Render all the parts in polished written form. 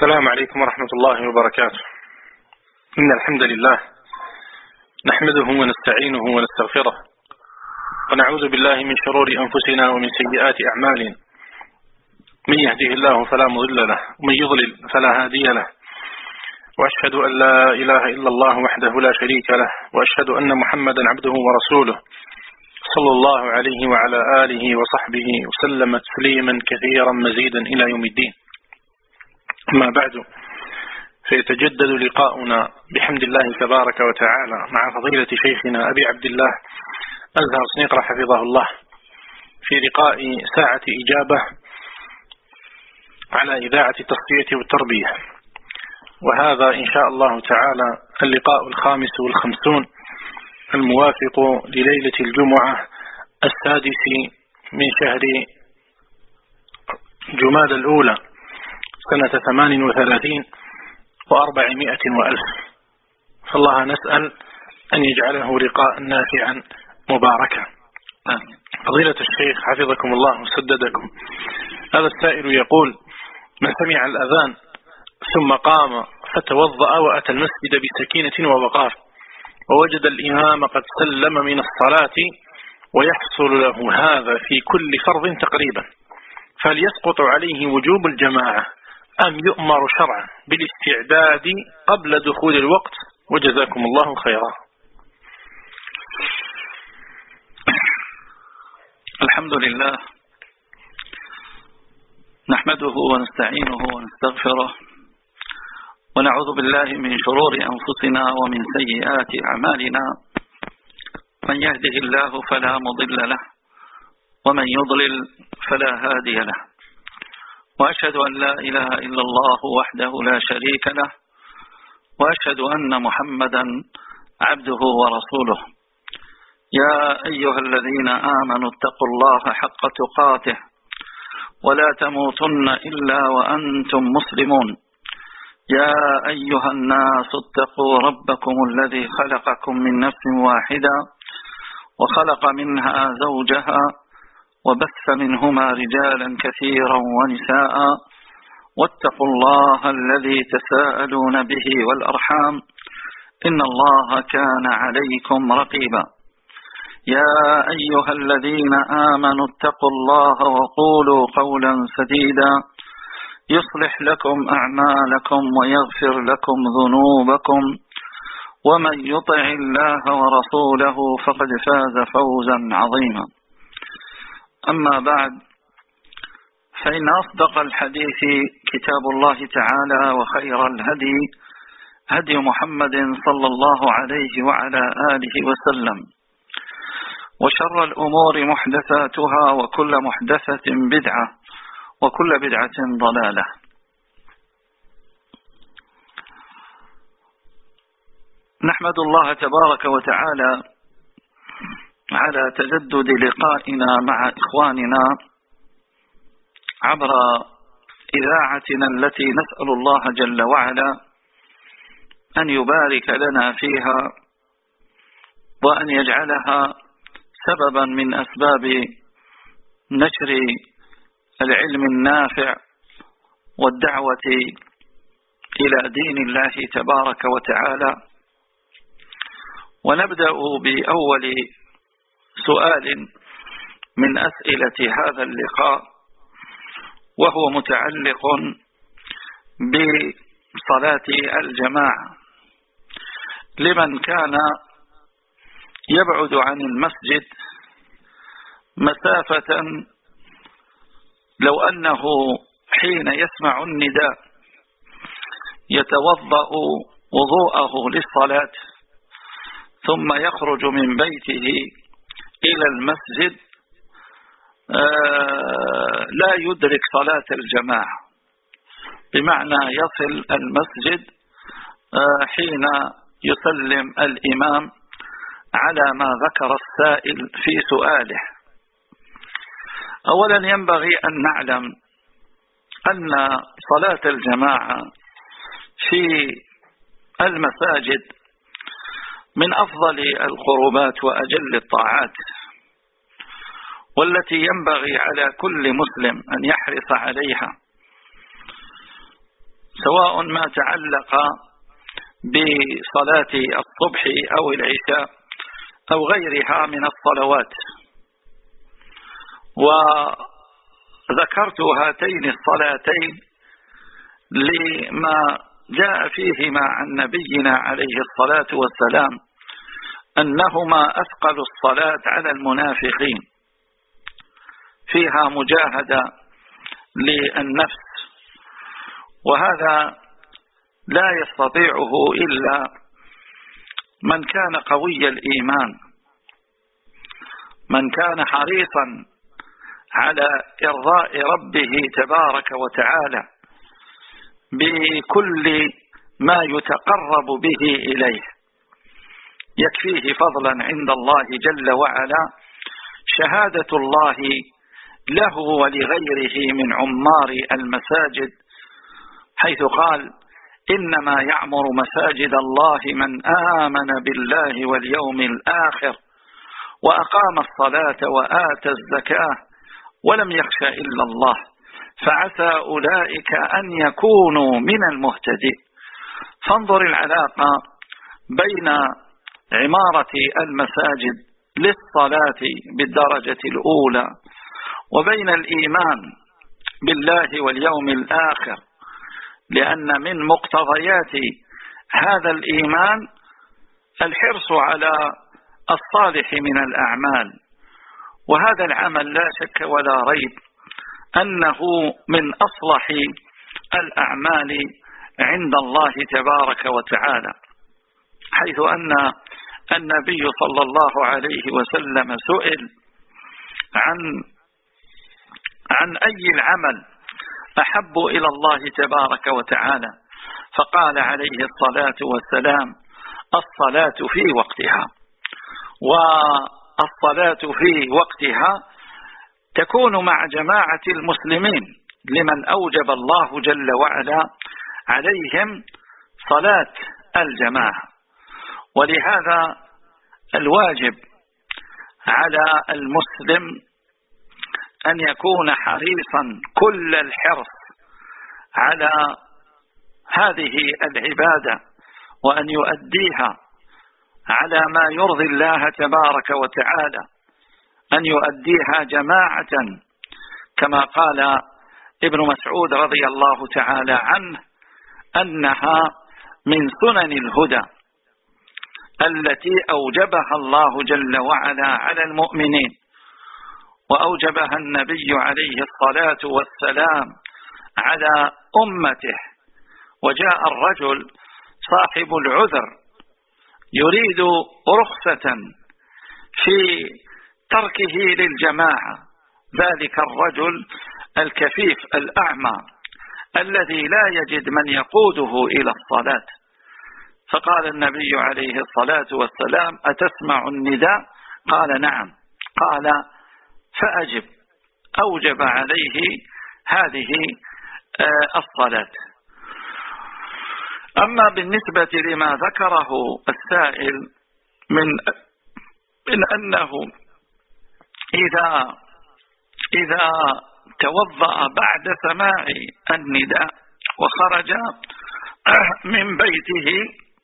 السلام عليكم ورحمة الله وبركاته. إن الحمد لله نحمده ونستعينه ونستغفره، ونعوذ بالله من شرور أنفسنا ومن سيئات أعمالنا. من يهده الله فلا مضل له، ومن يضلل فلا هادي له، وأشهد أن لا إله إلا الله وحده لا شريك له، وأشهد أن محمدا عبده ورسوله صلى الله عليه وعلى آله وصحبه وسلم تسليما كثيرا مزيدا إلى يوم الدين. أما بعد، فيتجدد لقاؤنا بحمد الله تبارك وتعالى مع فضيلة شيخنا أبي عبد الله أزهر سنيقرة حفظه الله في لقاء ساعة إجابة على إذاعة التصفية والتربية، وهذا إن شاء الله تعالى اللقاء 55 الموافق لليلة الجمعة 6 من شهر جماد الأولى سنة 38 و400 وألف. فالله نسأل أن يجعله لقاء نافعا مباركا. فضيلة الشيخ حفظكم الله وسددكم، هذا السائل يقول: من سمع الأذان ثم قام فتوضأ وأتى المسجد بسكينة ووقار، ووجد الإمام قد سلم من الصلاة ويحصل له هذا في كل فرض تقريبا، فهل يسقط عليه وجوب الجماعة أم يؤمر شرعا بالاستعداد قبل دخول الوقت؟ وجزاكم الله خيرا. الحمد لله، نحمده ونستعينه ونستغفره، ونعوذ بالله من شرور أنفسنا ومن سيئات أعمالنا. من يهده الله فلا مضل له، ومن يضلل فلا هادي له، وأشهد أن لا إله إلا الله وحده لا شريك له، وأشهد أن محمدا عبده ورسوله. يا أيها الذين آمنوا اتقوا الله حق تقاته ولا تموتن إلا وأنتم مسلمون. يا أيها الناس اتقوا ربكم الذي خلقكم من نفس واحدة وخلق منها زوجها وبث منهما رجالا كثيرا ونساء، واتقوا الله الذي تساءلون به والأرحام، إن الله كان عليكم رقيبا. يا أيها الذين آمنوا اتقوا الله وقولوا قولا سديدا يصلح لكم أعمالكم ويغفر لكم ذنوبكم، ومن يطع الله ورسوله فقد فاز فوزا عظيما. أما بعد، فإن أصدق الحديث كتاب الله تعالى، وخير الهدي هدي محمد صلى الله عليه وعلى آله وسلم، وشر الأمور محدثاتها، وكل محدثة بدعة، وكل بدعة ضلالة. نحمد الله تبارك وتعالى على تجدد لقائنا مع إخواننا عبر إذاعتنا التي نسأل الله جل وعلا أن يبارك لنا فيها، وأن يجعلها سببا من أسباب نشر العلم النافع والدعوة إلى دين الله تبارك وتعالى. ونبدأ بأول سؤال من أسئلة هذا اللقاء، وهو متعلق بصلاة الجماعة لمن كان يبعد عن المسجد مسافة، لو أنه حين يسمع النداء يتوضأ وضوءه للصلاة ثم يخرج من بيته إلى المسجد لا يدرك صلاة الجماعة، بمعنى يصل المسجد حين يسلم الإمام على ما ذكر السائل في سؤاله. أولا ينبغي أن نعلم أن صلاة الجماعة في المساجد من أفضل القربات وأجل الطاعات، والتي ينبغي على كل مسلم أن يحرص عليها، سواء ما تعلق بصلاة الصبح أو العشاء أو غيرها من الصلوات. وذكرت هاتين الصلاتين لما جاء فيهما عن نبينا عليه الصلاة والسلام أنهما أثقل الصلاة على المنافقين، فيها مجاهدة للنفس، وهذا لا يستطيعه إلا من كان قوي الإيمان، من كان حريصا على إرضاء ربه تبارك وتعالى بكل ما يتقرب به إليه. يكفيه فضلا عند الله جل وعلا شهادة الله له ولغيره من عمار المساجد، حيث قال: إنما يعمر مساجد الله من آمن بالله واليوم الآخر وأقام الصلاة وآتى الزكاة ولم يخش إلا الله فعسى أولئك أن يكونوا من المهتدين. فانظر العلاقة بين عمارة المساجد للصلاة بالدرجة الأولى وبين الإيمان بالله واليوم الآخر، لأن من مقتضيات هذا الإيمان الحرص على الصالح من الأعمال، وهذا العمل لا شك ولا ريب أنه من أصلح الأعمال عند الله تبارك وتعالى، حيث أن النبي صلى الله عليه وسلم سئل عن أي العمل أحب إلى الله تبارك وتعالى، فقال عليه الصلاة والسلام: الصلاة في وقتها. والصلاة في وقتها تكون مع جماعة المسلمين لمن أوجب الله جل وعلا عليهم صلاة الجماعة. ولهذا الواجب على المسلم أن يكون حريصا كل الحرص على هذه العبادة وأن يؤديها على ما يرضي الله تبارك وتعالى، أن يؤديها جماعة، كما قال ابن مسعود رضي الله تعالى عنه أنها من سنن الهدى التي أوجبها الله جل وعلا على المؤمنين، وأوجبها النبي عليه الصلاة والسلام على أمته. وجاء الرجل صاحب العذر يريد رخصة في تركه للجماعة، ذلك الرجل الكفيف الأعمى الذي لا يجد من يقوده إلى الصلاة، فقال النبي عليه الصلاة والسلام: أتسمع النداء؟ قال: نعم. قال: فأجب. أوجب عليه هذه الصلاة. أما بالنسبة لما ذكره السائل من أنه إذا توضأ بعد سماع النداء وخرج من بيته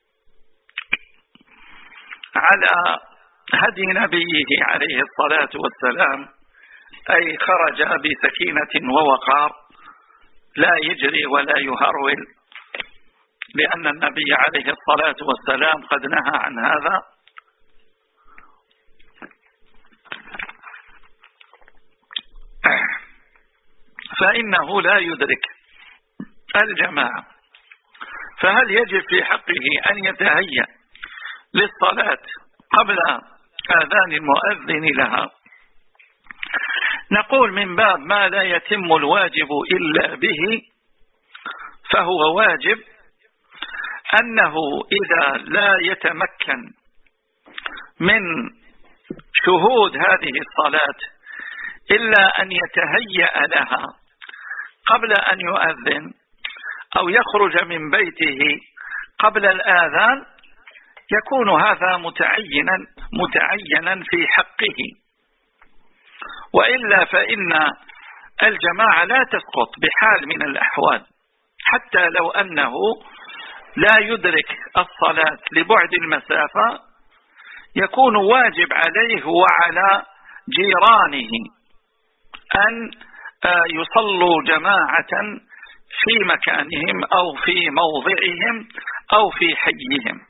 على هدي نبيه عليه الصلاة والسلام، أي خرج بسكينة ووقار لا يجري ولا يهرول، لأن النبي عليه الصلاة والسلام قد نهى عن هذا، فإنه لا يدرك الجماعة. فهل يجب في حقه أن يتهيأ للصلاة قبل آذان المؤذن لها؟ نقول من باب ما لا يتم الواجب إلا به، فهو واجب أنه إذا لا يتمكن من شهود هذه الصلاة إلا أن يتهيأ لها قبل أن يؤذن أو يخرج من بيته قبل الآذان، يكون هذا متعينا في حقه. وإلا فإن الجماعة لا تسقط بحال من الأحوال، حتى لو أنه لا يدرك الصلاة لبعد المسافة يكون واجب عليه وعلى جيرانه أن يصلوا جماعة في مكانهم أو في موضعهم أو في حيهم.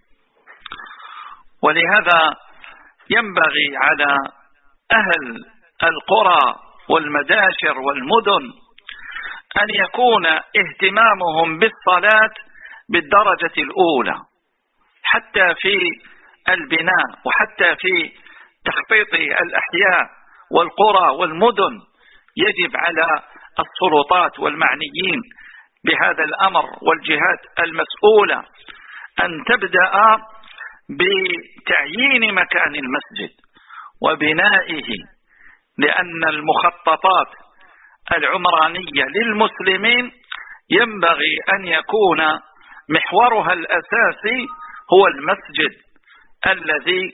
ولهذا ينبغي على أهل القرى والمداشر والمدن أن يكون اهتمامهم بالصلاة بالدرجة الأولى، حتى في البناء وحتى في تخطيط الأحياء والقرى والمدن. يجب على السلطات والمعنيين بهذا الأمر والجهات المسؤولة أن تبدأ بتعيين مكان المسجد وبنائه، لأن المخططات العمرانية للمسلمين ينبغي أن يكون محورها الأساسي هو المسجد الذي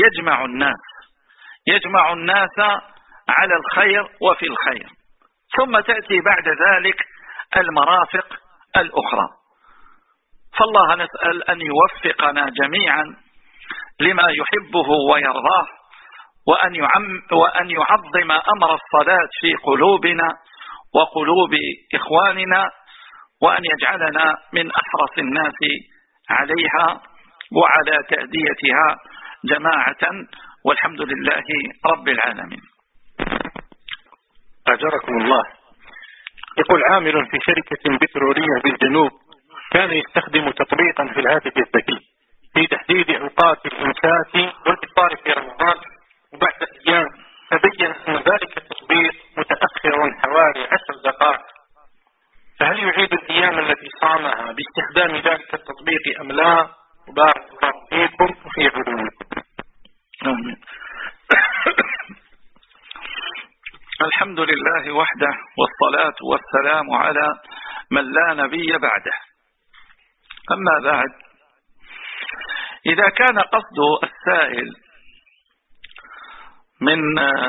يجمع الناس على الخير وفي الخير، ثم تأتي بعد ذلك المرافق الأخرى. فالله نسأل أن يوفقنا جميعا لما يحبه ويرضاه، وأن يعظم أمر الصلاة في قلوبنا وقلوب إخواننا، وأن يجعلنا من أحرص الناس عليها وعلى تأديتها جماعة، والحمد لله رب العالمين. أجركم الله. يقول عامل في شركة بترولية بالجنوب كان يستخدم تطبيقا في الهاتف الذكي في تحديد أوقات الإمساك والإفطار في رمضان، وبعد أيام تبين أن ذلك التطبيق متأخر حوالي 10 دقائق، فهل يعيد الأيام التي صامها باستخدام ذلك التطبيق أم لا؟ وبارك الله فيكم وفي علومكم. آمين. الحمد لله وحده، والصلاة والسلام على من لا نبي بعده. أما بعد، إذا كان قصد السائل من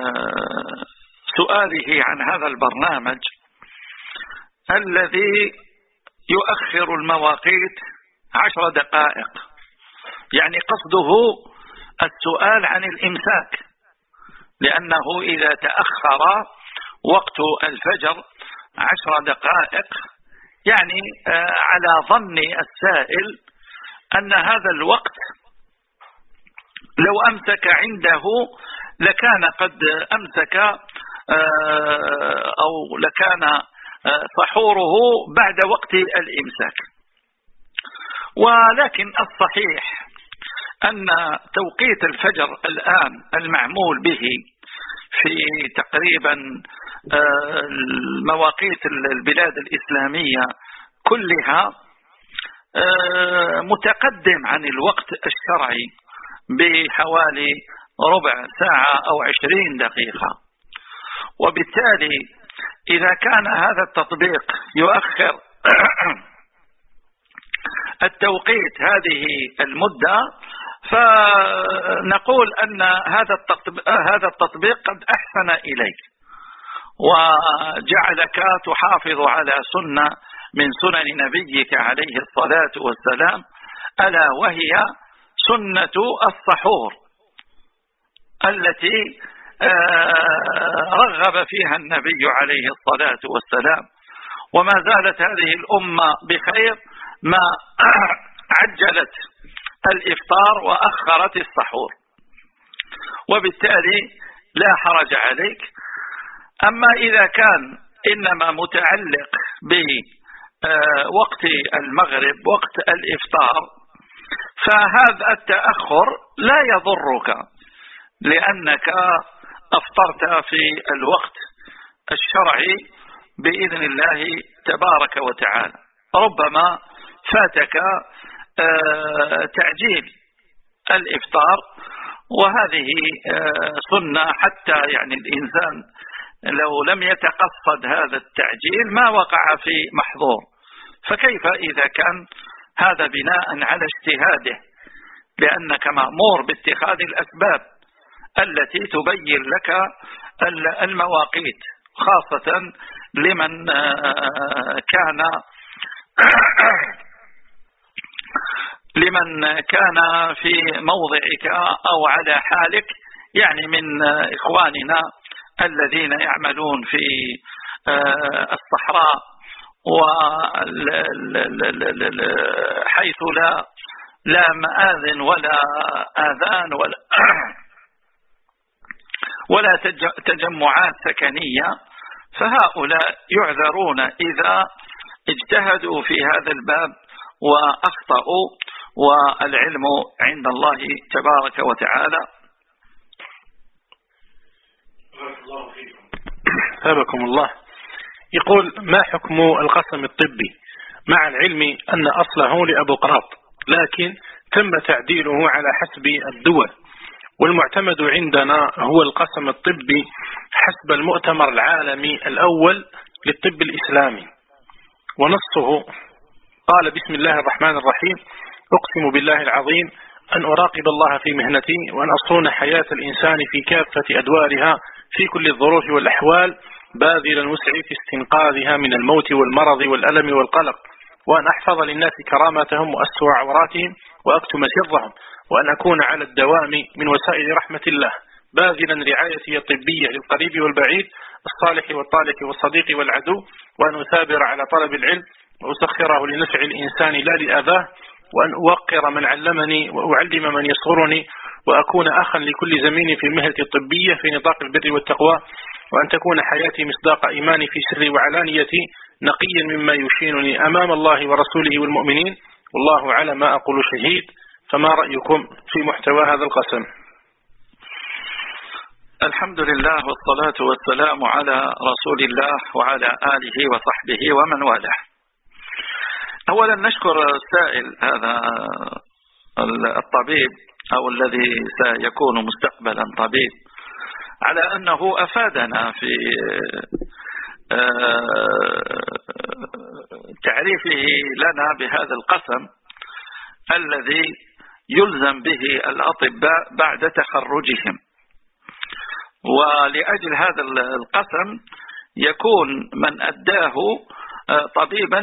سؤاله عن هذا البرنامج الذي يؤخر المواقيت 10 دقائق، يعني قصده السؤال عن الإمساك، لأنه إذا تأخر وقت الفجر 10 دقائق يعني على ظن السائل أن هذا الوقت لو أمسك عنده لكان قد أمسك أو لكان سحوره بعد وقت الإمساك. ولكن الصحيح أن توقيت الفجر الآن المعمول به في تقريبا مواقيت البلاد الإسلامية كلها متقدم عن الوقت الشرعي بحوالي ربع ساعة أو 20 دقيقة. وبالتالي إذا كان هذا التطبيق يؤخر التوقيت هذه المدة، فنقول أن هذا التطبيق قد أحسن إليك وجعلك تحافظ على سنة من سنن نبيك عليه الصلاة والسلام، ألا وهي سنة السحور التي رغب فيها النبي عليه الصلاة والسلام. وما زالت هذه الأمة بخير ما عجلت الإفطار وأخرت السحور، وبالتالي لا حرج عليك. أما إذا كان إنما متعلق بوقت المغرب وقت الإفطار، فهذا التأخر لا يضرك، لأنك أفطرت في الوقت الشرعي بإذن الله تبارك وتعالى. ربما فاتك تعجيل الإفطار، وهذه سنة، حتى يعني الإنسان لو لم يتقصد هذا التعجيل ما وقع في محظور، فكيف إذا كان هذا بناء على اجتهاده، لأنك مأمور باتخاذ الأسباب التي تبين لك المواقيت، خاصة لمن كان لمن كان في موضعك أو على حالك، يعني من إخواننا الذين يعملون في الصحراء حيث لا مآذن ولا آذان ولا تجمعات سكنية، فهؤلاء يعذرون إذا اجتهدوا في هذا الباب وأخطأوا، والعلم عند الله تبارك وتعالى. ثابكم الله. يقول: ما حكم القسم الطبي مع العلم أن أصله لأبوقراط، لكن تم تعديله على حسب الدول، والمعتمد عندنا هو القسم الطبي حسب المؤتمر العالمي الأول للطب الإسلامي، ونصه قال: بسم الله الرحمن الرحيم، أقسم بالله العظيم أن أراقب الله في مهنتي، وأن أصون حياة الإنسان في كافة أدوارها في كل الظروف والأحوال، باذلا وسعي في استنقاذها من الموت والمرض والألم والقلق، وأن أحفظ للناس كرامتهم وأستر عوراتهم وأكتم سرهم، وأن أكون على الدوام من وسائل رحمة الله، باذلا رعايتي الطبية للقريب والبعيد، الصالح والطالح والصديق والعدو، وأن أثابر على طلب العلم وأسخره لنفع الإنسان لا لأذاه، وأن أوقر من علمني وأعلم من يصغرني، وأكون أخا لكل زميل في المهنة الطبية في نطاق البر والتقوى، وأن تكون حياتي مصداق إيماني في سري وعلانيتي، نقيا مما يشينني أمام الله ورسوله والمؤمنين، والله على ما أقول شهيد. فما رأيكم في محتوى هذا القسم؟ الحمد لله والصلاة والسلام على رسول الله وعلى آله وصحبه ومن والاه. أولا نشكر السائل هذا الطبيب أو الذي سيكون مستقبلا طبيب على أنه أفادنا في تعريفه لنا بهذا القسم الذي يلزم به الأطباء بعد تخرجهم. ولأجل هذا القسم يكون من أداه طبيبا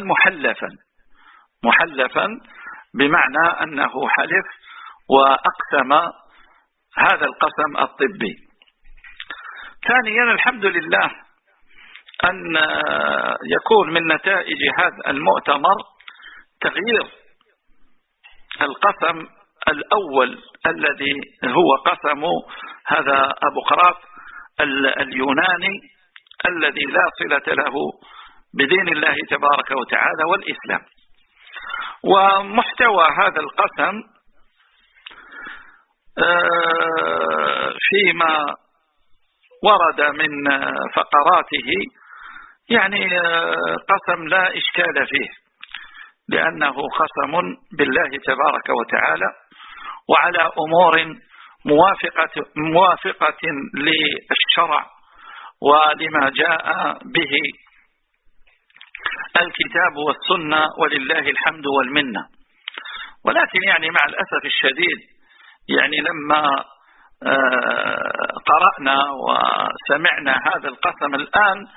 محلفا بمعنى أنه حلف وأقسم هذا القسم الطبي. ثانيا الحمد لله أن يكون من نتائج هذا المؤتمر تغيير القسم الأول الذي هو قسم هذا أبوقراط اليوناني الذي لا صلة له بدين الله تبارك وتعالى والإسلام. ومحتوى هذا القسم فيما ورد من فقراته يعني قسم لا إشكال فيه، لأنه قسم بالله تبارك وتعالى وعلى أمور موافقة للشرع ولما جاء به الكتاب والسنة، ولله الحمد والمنة. ولكن يعني مع الأسف الشديد يعني لما قرأنا وسمعنا هذا القسم الآن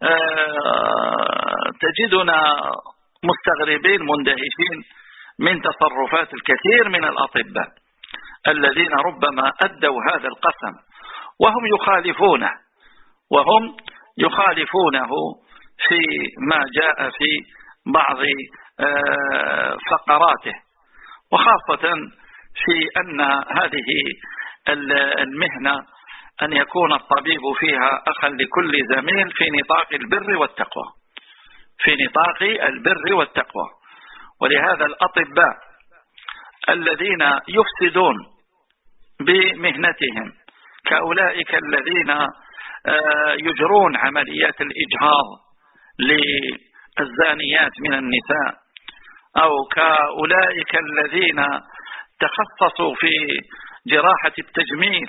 تجدنا مستغربين مندهشين من تصرفات الكثير من الأطباء الذين ربما أدوا هذا القسم وهم يخالفونه في ما جاء في بعض فقراته، وخاصة في أن هذه المهنة أن يكون الطبيب فيها أخا لكل زميل في نطاق البر والتقوى. ولهذا الأطباء الذين يفسدون بمهنتهم كأولئك الذين يجرون عمليات الإجهاض للزانيات من النساء، أو كأولئك الذين تخصصوا في جراحة التجميل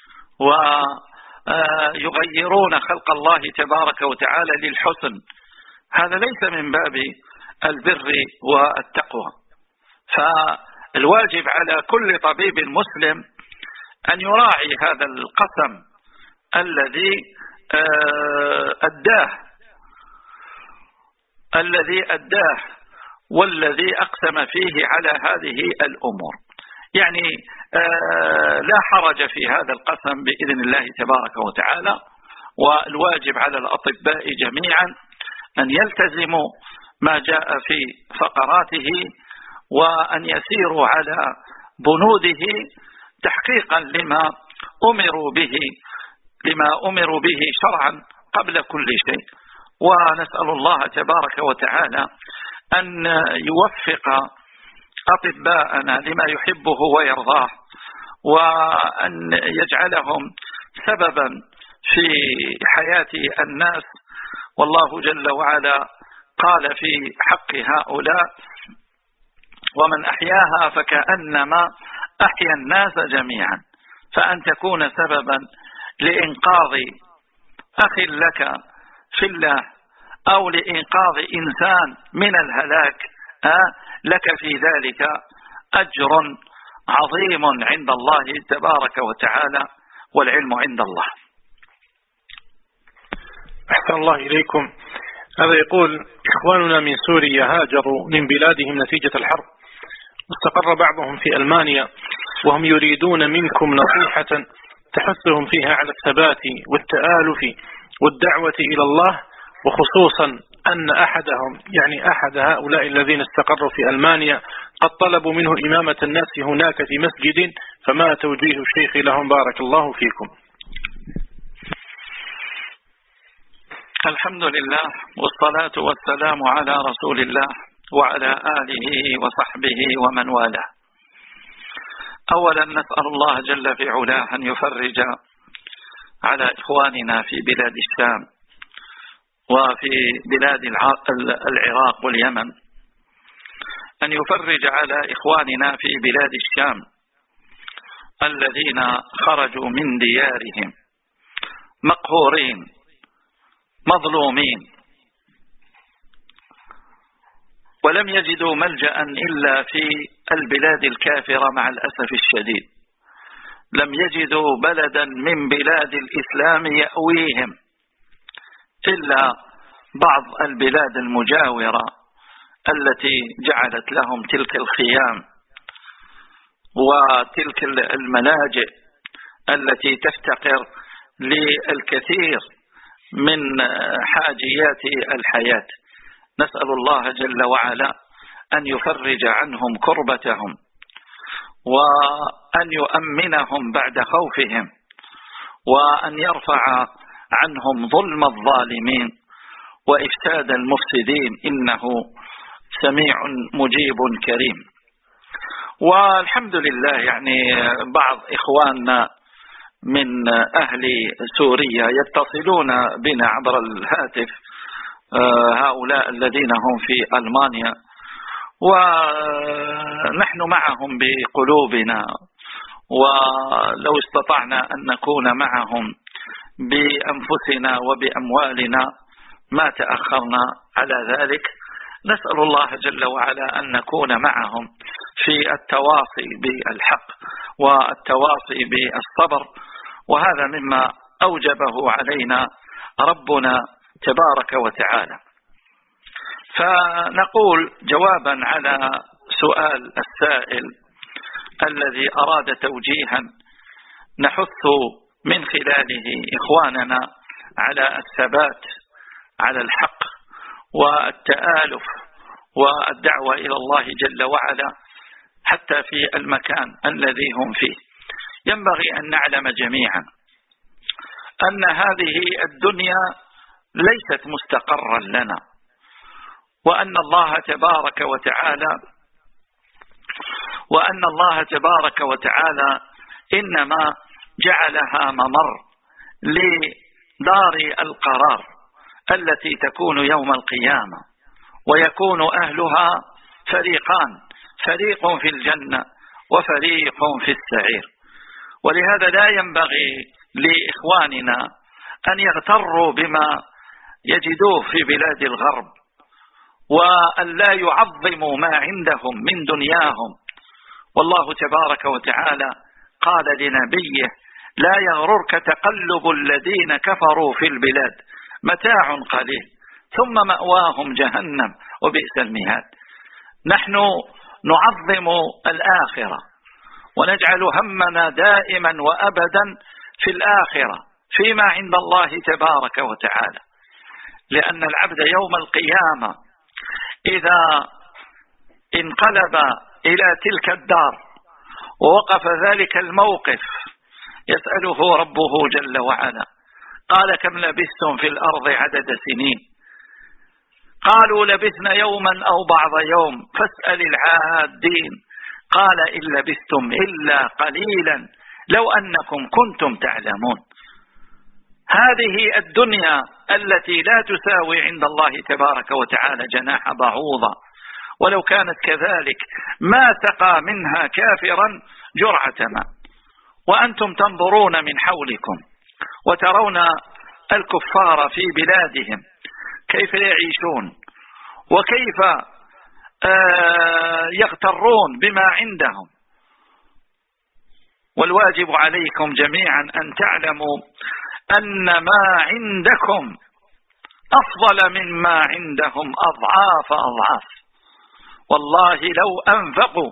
ويغيرون خلق الله تبارك وتعالى للحسن، هذا ليس من باب البر والتقوى. فالواجب على كل طبيب مسلم أن يراعي هذا القسم الذي أداه والذي أقسم فيه على هذه الأمور. يعني لا حرج في هذا القسم بإذن الله تبارك وتعالى. والواجب على الأطباء جميعا أن يلتزموا ما جاء في فقراته وأن يسيروا على بنوده تحقيقا لما أمروا به شرعا قبل كل شيء. ونسأل الله تبارك وتعالى أن يوفق أطباءنا لما يحبه ويرضاه، وأن يجعلهم سببا في حياة الناس. والله جل وعلا قال في حق هؤلاء: ومن أحياها فكأنما أحيا الناس جميعا. فأن تكون سببا لإنقاذ أخ لك في الله أو لإنقاذ إنسان من الهلاك لك في ذلك أجر عظيم عند الله تبارك وتعالى، والعلم عند الله. أحسن الله إليكم. هذا يقول: إخواننا من سوريا هاجروا من بلادهم نتيجة الحرب، واستقر بعضهم في ألمانيا، وهم يريدون منكم نصيحة تحثهم فيها على الثبات والتآلف والدعوة إلى الله، وخصوصا أن أحدهم يعني أحد هؤلاء الذين استقروا في ألمانيا قد طلبوا منه إمامة الناس هناك في مسجد، فما توجيه الشيخ لهم بارك الله فيكم؟ الحمد لله والصلاة والسلام على رسول الله وعلى آله وصحبه ومن والاه. أولا نسأل الله جل في علاه أن يفرج على إخواننا في بلاد الشام وفي بلاد العراق واليمن، أن يفرج على إخواننا في بلاد الشام الذين خرجوا من ديارهم مقهورين مظلومين، ولم يجدوا ملجأ إلا في البلاد الكافرة. مع الأسف الشديد لم يجدوا بلدا من بلاد الإسلام يأويهم إلا بعض البلاد المجاورة التي جعلت لهم تلك الخيام وتلك الملاجئ التي تفتقر للكثير من حاجيات الحياة. نسأل الله جل وعلا أن يفرج عنهم كربتهم، وأن يؤمنهم بعد خوفهم، وأن يرفع عنهم ظلم الظالمين وإفساد المفسدين، إنه سميع مجيب كريم. والحمد لله يعني بعض إخواننا من أهل سوريا يتصلون بنا عبر الهاتف، هؤلاء الذين هم في ألمانيا، ونحن معهم بقلوبنا، ولو استطعنا أن نكون معهم بأنفسنا وبأموالنا ما تأخرنا على ذلك. نسأل الله جل وعلا أن نكون معهم في التواصي بالحق والتواصي بالصبر، وهذا مما أوجبه علينا ربنا تبارك وتعالى. فنقول جوابا على سؤال السائل الذي أراد توجيها نحث من خلاله إخواننا على الثبات على الحق والتآلف والدعوة إلى الله جل وعلا حتى في المكان الذي هم فيه. ينبغي أن نعلم جميعا أن هذه الدنيا ليست مستقرا لنا، وأن الله تبارك وتعالى إنما جعلها ممر لدار القرار التي تكون يوم القيامة، ويكون أهلها فريقان: فريق في الجنة وفريق في السعير. ولهذا لا ينبغي لإخواننا أن يغتروا بما يجدوه في بلاد الغرب، وأن لا يعظموا ما عندهم من دنياهم. والله تبارك وتعالى قال لنبيه: لا يغررك تقلب الذين كفروا في البلاد، متاع قليل ثم مأواهم جهنم وبئس المهاد. نحن نعظم الآخرة ونجعل همنا دائما وأبدا في الآخرة فيما عند الله تبارك وتعالى، لأن العبد يوم القيامة إذا انقلب إلى تلك الدار ووقف ذلك الموقف يسأله ربه جل وعلا: قال كم لبثتم في الأرض عدد سنين؟ قالوا لبثنا يوما أو بعض يوم فاسأل العادين قال إن لبثتم إلا قليلا لو أنكم كنتم تعلمون. هذه الدنيا التي لا تساوي عند الله تبارك وتعالى جناح بعوضة، ولو كانت كذلك ما سقى منها كافرا جرعة ماء. وأنتم تنظرون من حولكم وترون الكفار في بلادهم كيف يعيشون وكيف يغترون بما عندهم. والواجب عليكم جميعا أن تعلموا أن ما عندكم أفضل مما عندهم أضعاف أضعاف. والله لو أنفقوا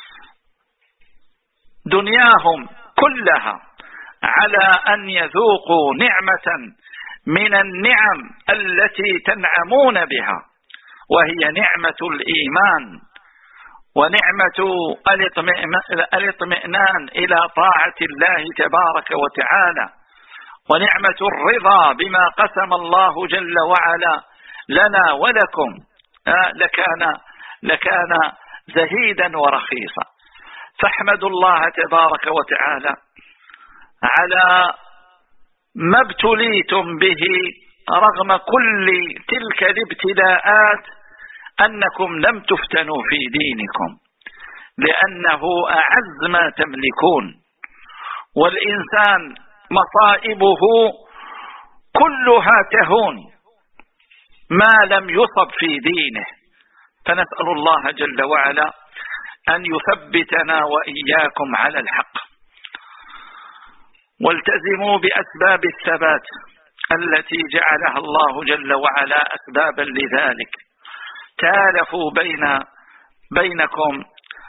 دنياهم كلها على أن يذوقوا نعمة من النعم التي تنعمون بها، وهي نعمة الإيمان ونعمة الاطمئنان إلى طاعة الله تبارك وتعالى ونعمة الرضا بما قسم الله جل وعلا لنا ولكم، لكان زهيدا ورخيصا. فاحمدوا الله تبارك وتعالى على ما ابتليتم به رغم كل تلك الابتلاءات، أنكم لم تفتنوا في دينكم، لأنه أعز ما تملكون. والإنسان مصائبه كلها تهون ما لم يصب في دينه. فنسأل الله جل وعلا أن يثبتنا وإياكم على الحق. والتزموا بأسباب الثبات التي جعلها الله جل وعلا أسبابا لذلك. تالفوا بينكم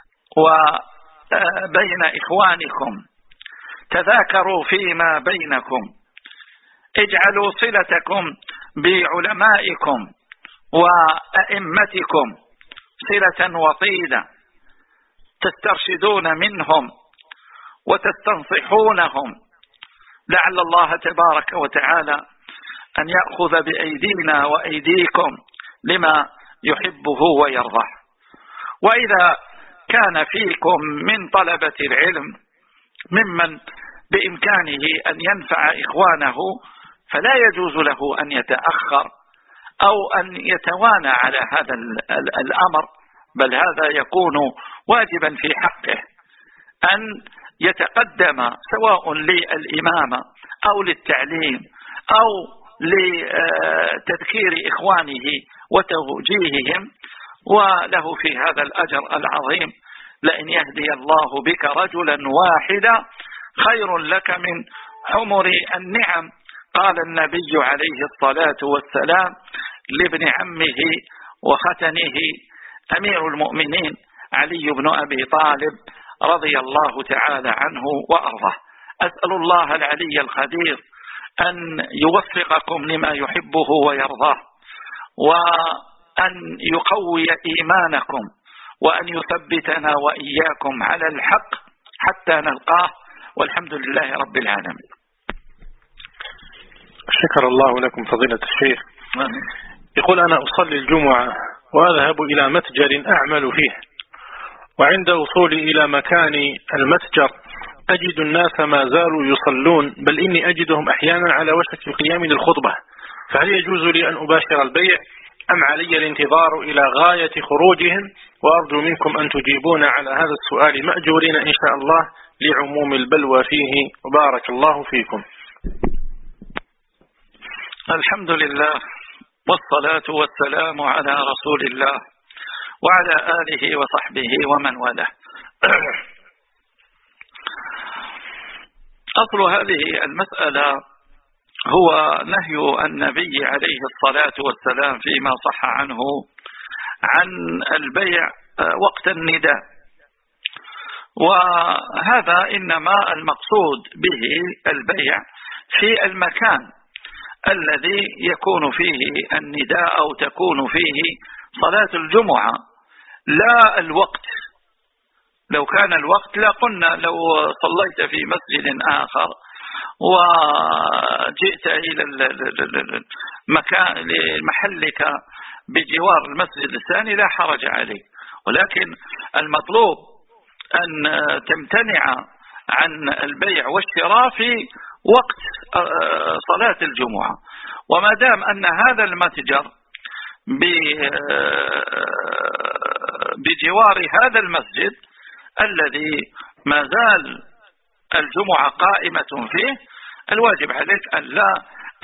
وبين إخوانكم، تذاكروا فيما بينكم، اجعلوا صلتكم بعلمائكم وأئمتكم صلة وطيدة، تسترشدون منهم وتستنصحونهم، لعل الله تبارك وتعالى أن يأخذ بأيدينا وأيديكم لما يحبه ويرضاه. وإذا كان فيكم من طلبة العلم ممن بإمكانه أن ينفع إخوانه فلا يجوز له أن يتأخر أو أن يتوانى على هذا الأمر، بل هذا يكون واجبا في حقه أن يتقدم سواء للإمامة أو للتعليم أو لتذكير إخوانه وتوجيههم، وله في هذا الأجر العظيم. لأن يهدي الله بك رجلا واحدا خير لك من حمر النعم. قال النبي عليه الصلاة والسلام لابن عمه وختنه أمير المؤمنين علي بن أبي طالب رضي الله تعالى عنه وأرضاه: أسأل الله العلي القدير أن يوفقكم لما يحبه ويرضاه، وأن يقوي إيمانكم، وأن يثبتنا وإياكم على الحق حتى نلقاه، والحمد لله رب العالمين. شكر الله لكم فضيلة الشيخ. يقول: أنا أصلي الجمعة وأذهب إلى متجر أعمل فيه، وعند وصولي إلى مكان المتجر أجد الناس ما زالوا يصلون، بل إني أجدهم أحيانا على وشك القيام للخطبة، فهل يجوز لي أن أباشر البيع أم علي الانتظار إلى غاية خروجهم؟ وأرجو منكم أن تجيبون على هذا السؤال مأجورين إن شاء الله لعموم البلوى فيه، وبارك الله فيكم. الحمد لله والصلاة والسلام على رسول الله وعلى آله وصحبه ومن والاه. أصل هذه المسألة هو نهي النبي عليه الصلاة والسلام فيما صح عنه عن البيع وقت النداء. وهذا إنما المقصود به البيع في المكان الذي يكون فيه النداء أو تكون فيه صلاة الجمعة، لا الوقت. لو كان الوقت لقلنا لو صليت في مسجد آخر وجئت إلى محلك بجوار المسجد الثاني لا حرج عليك، ولكن المطلوب أن تمتنع عن البيع والشراء في وقت صلاة الجمعة. وما دام أن هذا المتجر بجوار هذا المسجد الذي ما زال الجمعة قائمة فيه، الواجب عليك أن لا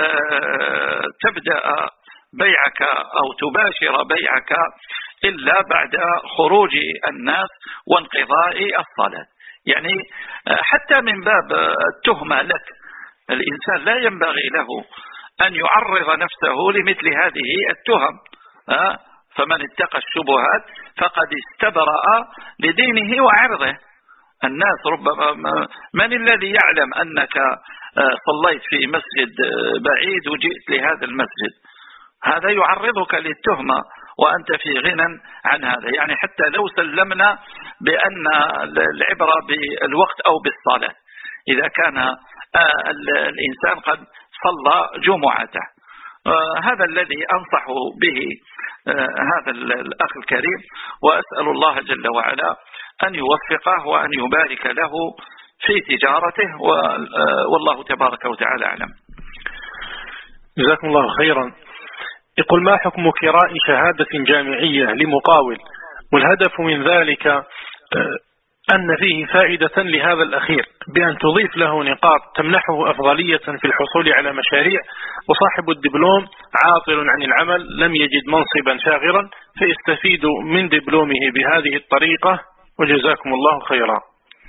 تبدأ بيعك أو تباشر بيعك إلا بعد خروج الناس وانقضاء الصلاة. يعني حتى من باب التهمة لك، الإنسان لا ينبغي له أن يعرض نفسه لمثل هذه التهم. فمن اتقى الشبهات فقد استبرأ لدينه وعرضه. الناس ربما من الذي يعلم أنك صليت في مسجد بعيد وجئت لهذا المسجد؟ هذا يعرضك للتهمة وأنت في غنى عن هذا. يعني حتى لو سلمنا بأن العبرة بالوقت أو بالصلاة إذا كان الإنسان قد صلى جمعته. هذا الذي أنصح به هذا الأخ الكريم، وأسأل الله جل وعلا أن يوفقه وأن يبارك له في تجارته، والله تبارك وتعالى أعلم. جزاكم الله خيرا. يقول: ما حكم كراء شهادة جامعية لمقاول، والهدف من ذلك أن فيه فائدة لهذا الأخير بأن تضيف له نقاط تمنحه أفضلية في الحصول على مشاريع، وصاحب الدبلوم عاطل عن العمل لم يجد منصبا شاغرا فيستفيد من دبلومه بهذه الطريقة، وجزاكم الله خيرا.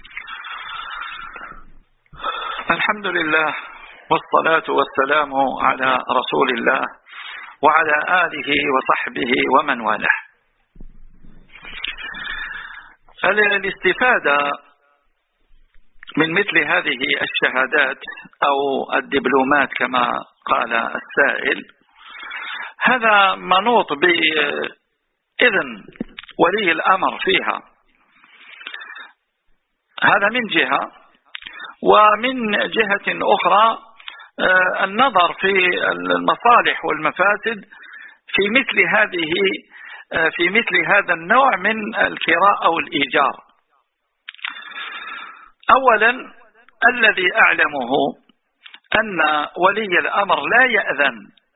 الحمد لله والصلاة والسلام على رسول الله وعلى آله وصحبه ومن والاه. الاستفادة من مثل هذه الشهادات أو الدبلومات كما قال السائل، هذا منوط بإذن ولي الأمر فيها، هذا من جهة. ومن جهة أخرى النظر في المصالح والمفاسد في مثل هذا النوع من الكراء أو الإيجار. أولا، الذي أعلمه أن ولي الأمر لا يأذن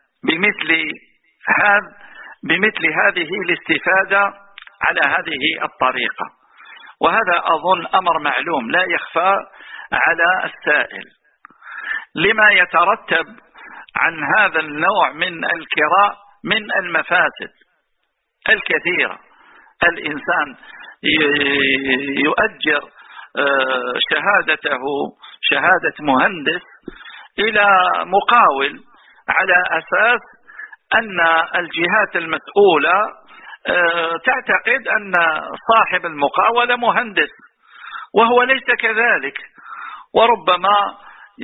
بمثل هذه الاستفادة على هذه الطريقة، وهذا أظن أمر معلوم لا يخفى على السائل، لما يترتب عن هذا النوع من الكراء من المفاسد الكثيرة. الإنسان يؤجر شهادة مهندس إلى مقاول على أساس أن الجهات المسؤولة تعتقد أن صاحب المقاولة مهندس، وهو ليس كذلك، وربما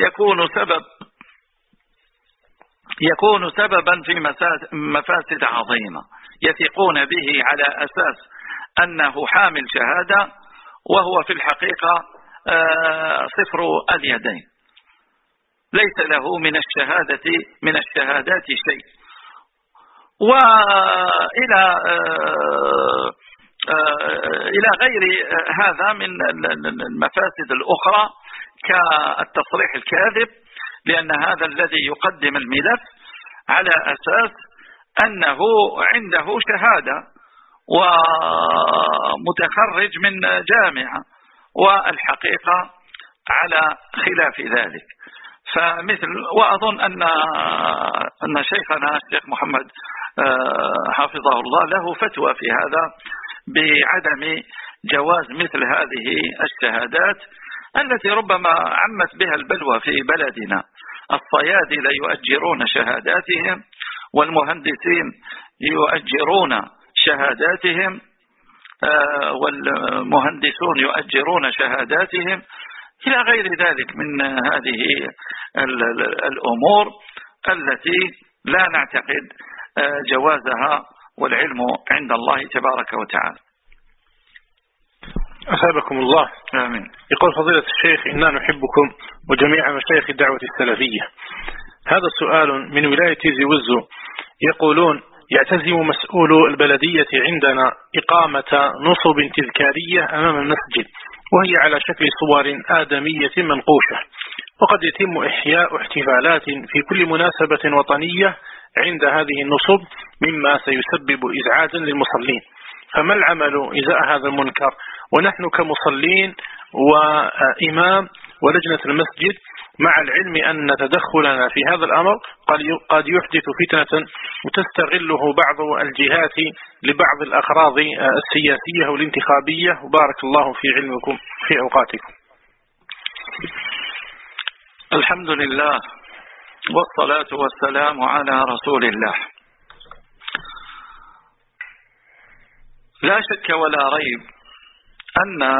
يكون سببا في مفاسد عظيمة يثقون به على أساس أنه حامل شهادة وهو في الحقيقة صفر اليدين، ليس له من الشهادات شيء. وإلى غير هذا من المفاسد الأخرى كالتصريح الكاذب، لأن هذا الذي يقدم الملف على أساس أنه عنده شهادة ومتخرج من جامعة، والحقيقة على خلاف ذلك. وأظن أن شيخنا الشيخ محمد حفظه الله له فتوى في هذا بعدم جواز مثل هذه الشهادات التي ربما عمت بها البلوى في بلدنا. الصيادلة يؤجرون شهاداتهم، والمهندسين يؤجرون شهاداتهم، والمهندسون يؤجرون شهاداتهم إلى غير ذلك من هذه الأمور التي لا نعتقد جوازها، والعلم عند الله تبارك وتعالى. أثابكم الله. آمين. يقول فضيلة الشيخ: إنا نحبكم وجميع مشايخ الدعوة السلفية. هذا السؤال من ولاية زوزو. يقولون: يعتزم مسؤولو البلدية عندنا إقامة نصب تذكارية أمام المسجد، وهي على شكل صور آدمية منقوشة، وقد يتم إحياء احتفالات في كل مناسبة وطنية عند هذه النصب، مما سيسبب إزعاجا للمصلين، فما العمل إزاء هذا المنكر؟ ونحن كمصلين وإمام ولجنة المسجد، مع العلم أن تدخلنا في هذا الأمر قد يحدث فتنة وتستغله بعض الجهات لبعض الأغراض السياسية والانتخابية. وبارك الله في علمكم في أوقاتكم. الحمد لله والصلاة والسلام على رسول الله. لا شك ولا ريب أن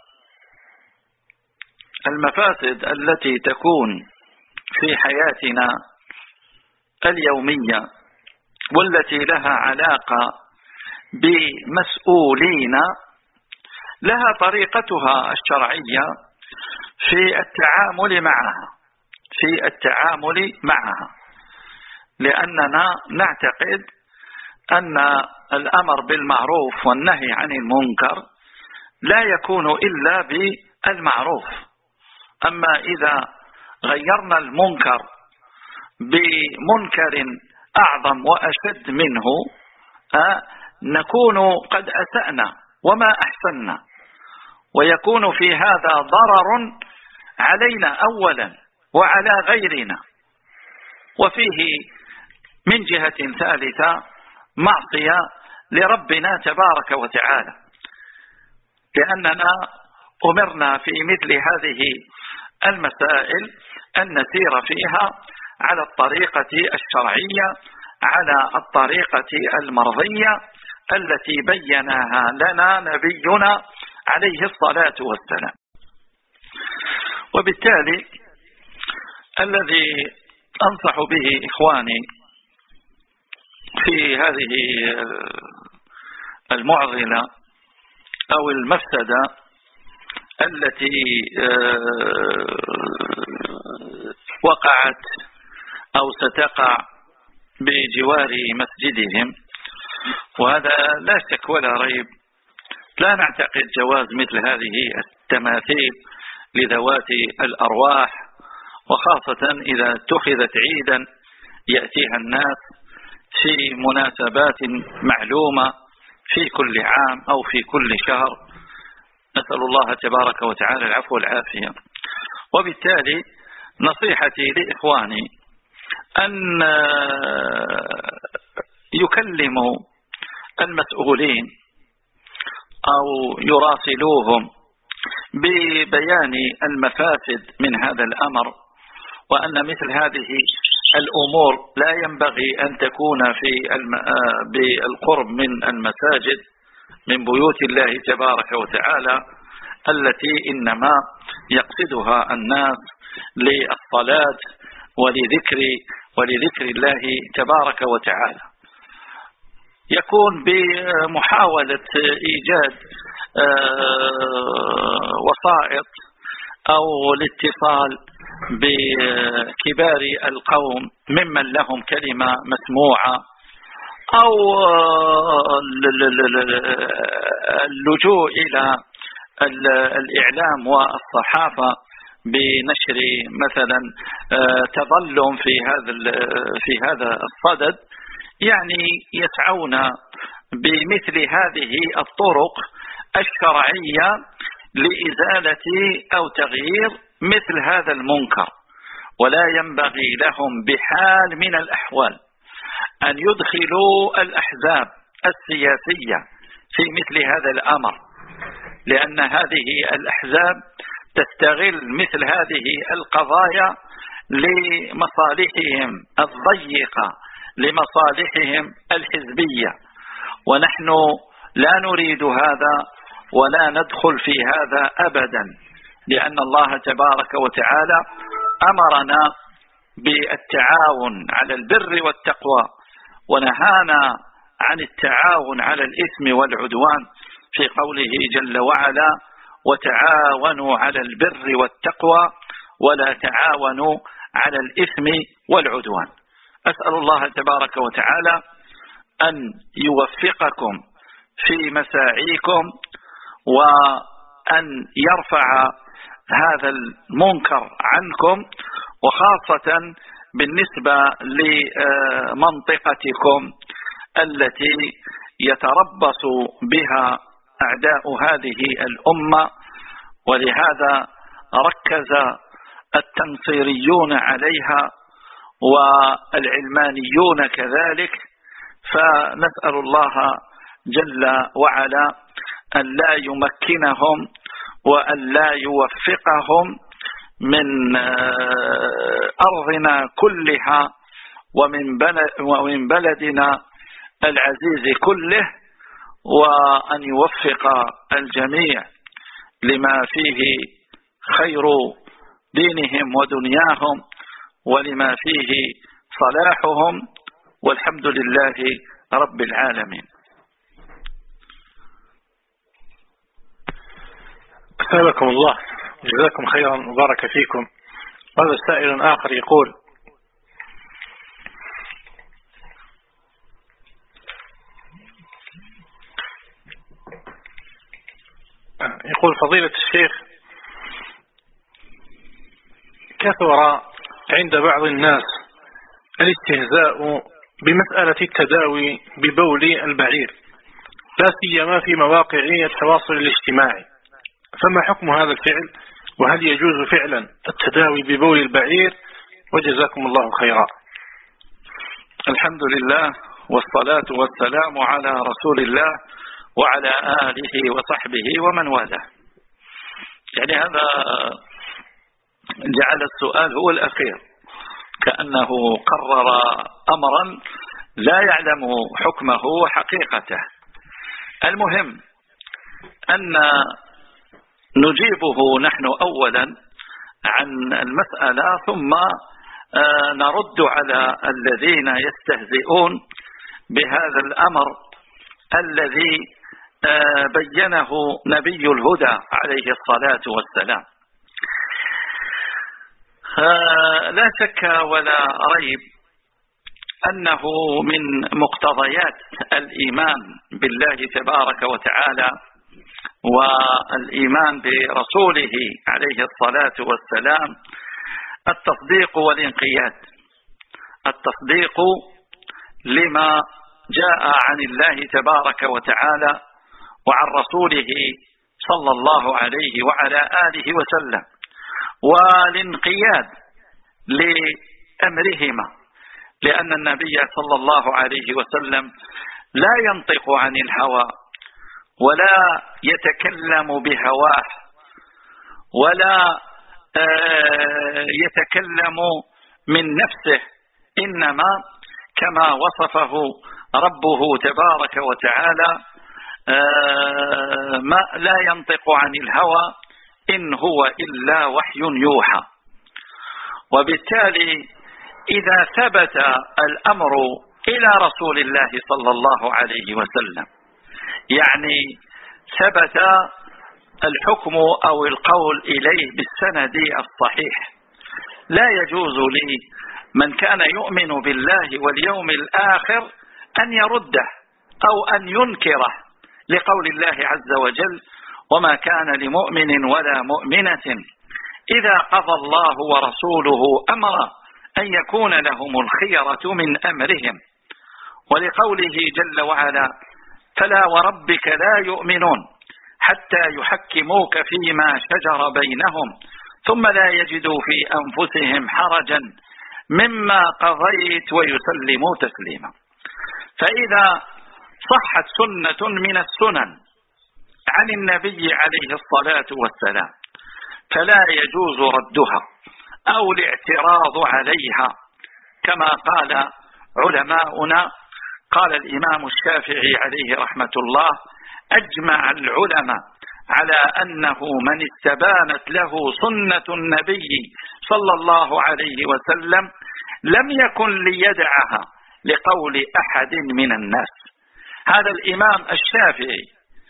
المفاسد التي تكون في حياتنا اليومية والتي لها علاقة بمسؤولين لها طريقتها الشرعية في التعامل معها، لأننا نعتقد أن الأمر بالمعروف والنهي عن المنكر لا يكون إلا بالمعروف. أما إذا غيرنا المنكر بمنكر أعظم وأشد منه نكون قد أسأنا وما أحسننا، ويكون في هذا ضرر علينا أولا وعلى غيرنا، وفيه من جهة ثالثة معصية لربنا تبارك وتعالى، لأننا أمرنا في مثل هذه المسائل أن نسير فيها على الطريقة الشرعية، على الطريقة المرضية التي بيناها لنا نبينا عليه الصلاة والسلام. وبالتالي الذي أنصح به إخواني في هذه المعضلة أو المفسدة التي وقعت أو ستقع بجوار مسجدهم، وهذا لا شك ولا ريب لا نعتقد جواز مثل هذه التماثيل لذوات الأرواح، وخاصة إذا اتخذت عيدا يأتيها الناس في مناسبات معلومة في كل عام أو في كل شهر. نسأل الله تبارك وتعالى العفو والعافية. وبالتالي نصيحتي لإخواني أن يكلموا المسؤولين أو يراسلوهم ببيان المفاسد من هذا الأمر، وأن مثل هذه الأمور لا ينبغي أن تكون بالقرب من المساجد من بيوت الله تبارك وتعالى التي إنما يقصدها الناس للصلاة ولذكر الله تبارك وتعالى. يكون بمحاولة إيجاد وسائط أو الاتصال بكبار القوم ممن لهم كلمة مسموعة، أو اللجوء إلى الإعلام والصحافة بنشر مثلا تظلم في هذا الصدد، يعني يسعون بمثل هذه الطرق الشرعية لإزالة أو تغيير مثل هذا المنكر. ولا ينبغي لهم بحال من الأحوال أن يدخلوا الأحزاب السياسية في مثل هذا الأمر، لأن هذه الأحزاب تستغل مثل هذه القضايا لمصالحهم الضيقة، لمصالحهم الحزبية، ونحن لا نريد هذا ولا ندخل في هذا أبدا، لأن الله تبارك وتعالى أمرنا بالتعاون على البر والتقوى، ونهانا عن التعاون على الإثم والعدوان في قوله جل وعلا: وتعاونوا على البر والتقوى ولا تعاونوا على الإثم والعدوان. أسأل الله تبارك وتعالى أن يوفقكم في مساعيكم، وأن يرفع هذا المنكر عنكم، وخاصة بالنسبة لمنطقتكم التي يتربص بها أعداء هذه الأمة، ولهذا ركز التنصيريون عليها والعلمانيون كذلك. فنسأل الله جل وعلا أن لا يمكنهم وأن لا يوفقهم من أرضنا كلها ومن بلدنا العزيز كله، وأن يوفق الجميع لما فيه خير دينهم ودنياهم ولما فيه صلاحهم، والحمد لله رب العالمين. أسألكم الله، جزاكم خيرا وبارك فيكم. هذا سائل آخر يقول: فضيلة الشيخ، كثر عند بعض الناس الاستهزاء بمسألة التداوي ببول البعير، لا سيما في مواقع التواصل الاجتماعي، فما حكم هذا الفعل؟ وهل يجوز فعلا التداوي ببول البعير؟ وجزاكم الله خيرا. الحمد لله والصلاة والسلام على رسول الله وعلى آله وصحبه ومن والاه. يعني هذا جعل السؤال هو الأخير كأنه قرر أمرا لا يعلم حكمه وحقيقته. المهم أن نجيبه نحن أولا عن المسألة، ثم نرد على الذين يستهزئون بهذا الأمر الذي بينه نبي الهدى عليه الصلاة والسلام. لا شك ولا ريب أنه من مقتضيات الإيمان بالله تبارك وتعالى والإيمان برسوله عليه الصلاة والسلام التصديق والانقياد، التصديق لما جاء عن الله تبارك وتعالى وعن رسوله صلى الله عليه وعلى آله وسلم، والانقياد لأمرهما، لأن النبي صلى الله عليه وسلم لا ينطق عن الهوى ولا يتكلم بهواه ولا يتكلم من نفسه، إنما كما وصفه ربه تبارك وتعالى ما لا ينطق عن الهوى إن هو إلا وحي يوحى. وبالتالي إذا ثبت الأمر إلى رسول الله صلى الله عليه وسلم، يعني ثبت الحكم أو القول إليه بالسند الصحيح، لا يجوز لي من كان يؤمن بالله واليوم الآخر أن يرده أو أن ينكره، لقول الله عز وجل: وما كان لمؤمن ولا مؤمنة إذا قضى الله ورسوله أمرا أن يكون لهم الخيرة من أمرهم، ولقوله جل وعلا: فلا وربك لا يؤمنون حتى يحكموك فيما شجر بينهم ثم لا يجدوا في أنفسهم حرجا مما قضيت ويسلموا تسليما. فإذا صحت سنة من السنن عن النبي عليه الصلاة والسلام فلا يجوز ردها أو الاعتراض عليها، كما قال علماؤنا. قال الإمام الشافعي عليه رحمة الله: أجمع العلماء على أنه من استبانت له سنة النبي صلى الله عليه وسلم لم يكن ليدعها لقول أحد من الناس. هذا الإمام الشافعي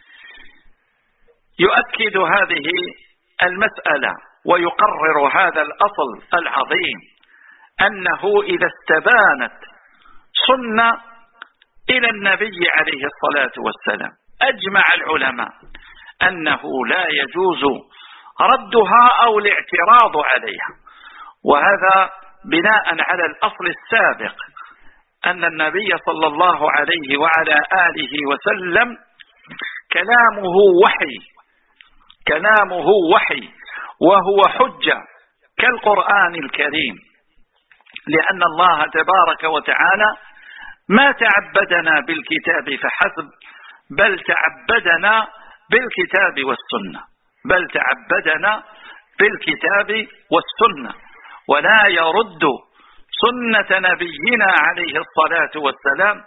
يؤكد هذه المسألة ويقرر هذا الأصل العظيم، أنه إذا استبانت سنة إلى النبي عليه الصلاة والسلام أجمع العلماء أنه لا يجوز ردها أو الاعتراض عليها. وهذا بناء على الأصل السابق أن النبي صلى الله عليه وعلى آله وسلم كلامه وحي وهو حجة كالقرآن الكريم، لأن الله تبارك وتعالى ما تعبدنا بالكتاب فحسب بل تعبدنا بالكتاب والسنة ولا يرد سنة نبينا عليه الصلاة والسلام